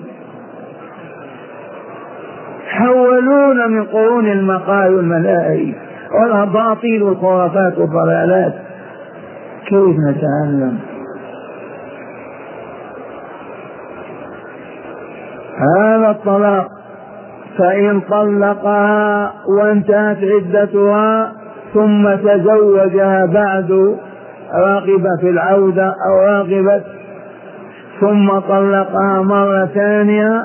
حولونا من قرون المقال والملاهي والأباطيل والخرافات والضلالات، كيف نتعلم؟ هذا الطلاق. فإن طلقها وانتهت عدتها ثم تزوجها بعد، راغب في العودة أو راغبت، ثم طلقها مرة ثانية،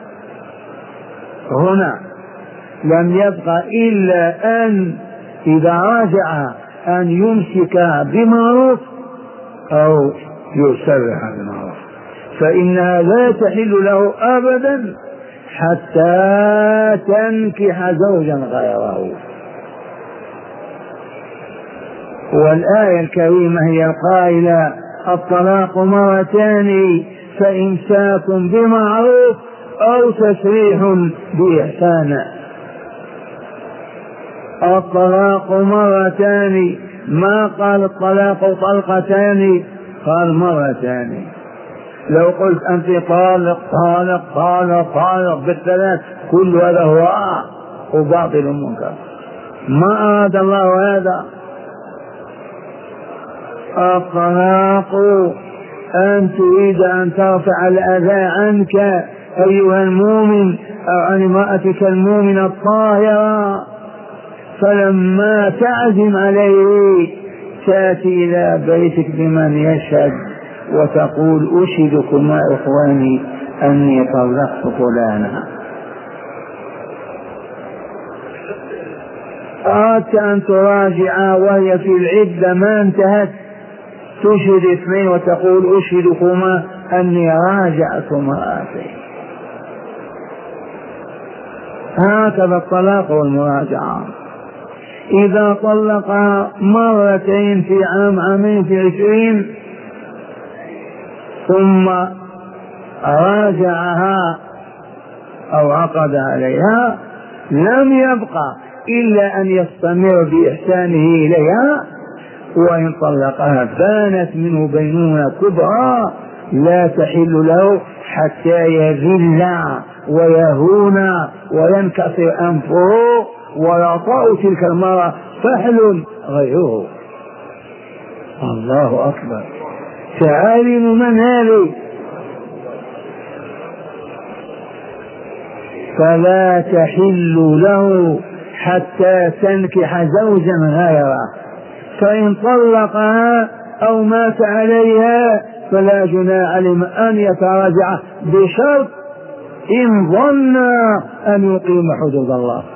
هنا لم يبقى إلا أن إذا راجع أن يمسكها بمعروف أو يسرح بمعروف، فإنها لا تحل له أبدا حتى تنكح زوجا غيره. والآية الكريمة هي القائلة: الطلاق مرتان فإمساك بمعروف أو تسريح بإحسان. الطلاق مرتان، ما قال الطلاق طلقتان، قال مرتان. لو قلت أنت طالق طالق طالق طالق بالثلاث، كل هذا هو وباطل منكر، ما أراد الله هذا. الطلاق أن تريد أن ترفع الأذى عنك أيها المؤمن أو عن امرأتك المؤمنة الطاهرة، فلما تعزم عليه تأتي إلى بيتك بمن يشهد وتقول: أشهدكم يا إخواني أني طلقت فلانا. أردت أن تراجع وهي في العدة ما انتهت، تشهد اثنين وتقول: أشهدكما أني راجعت امرأتي. هكذا الطلاق والمراجعة. إذا طلقها مرتين في عام، عامين، في 20، ثم راجعها أو عقد عليها، لم يبقى إلا أن يستمر بإحسانه إليها. وإن طلقها بانت منه بينونة كبرى لا تحل له حتى يذل ويهون وينكسر أنفه ويعطاه تلك المرأة فحل غيره. الله أكبر. تعالم من هذه؟ فلا تحل له حتى تنكح زوجا غيره. فإن طلقها أو مات عليها فلا جناح عليهم أن يتراجع، بشرط إن ظن أن يقيم حدود الله.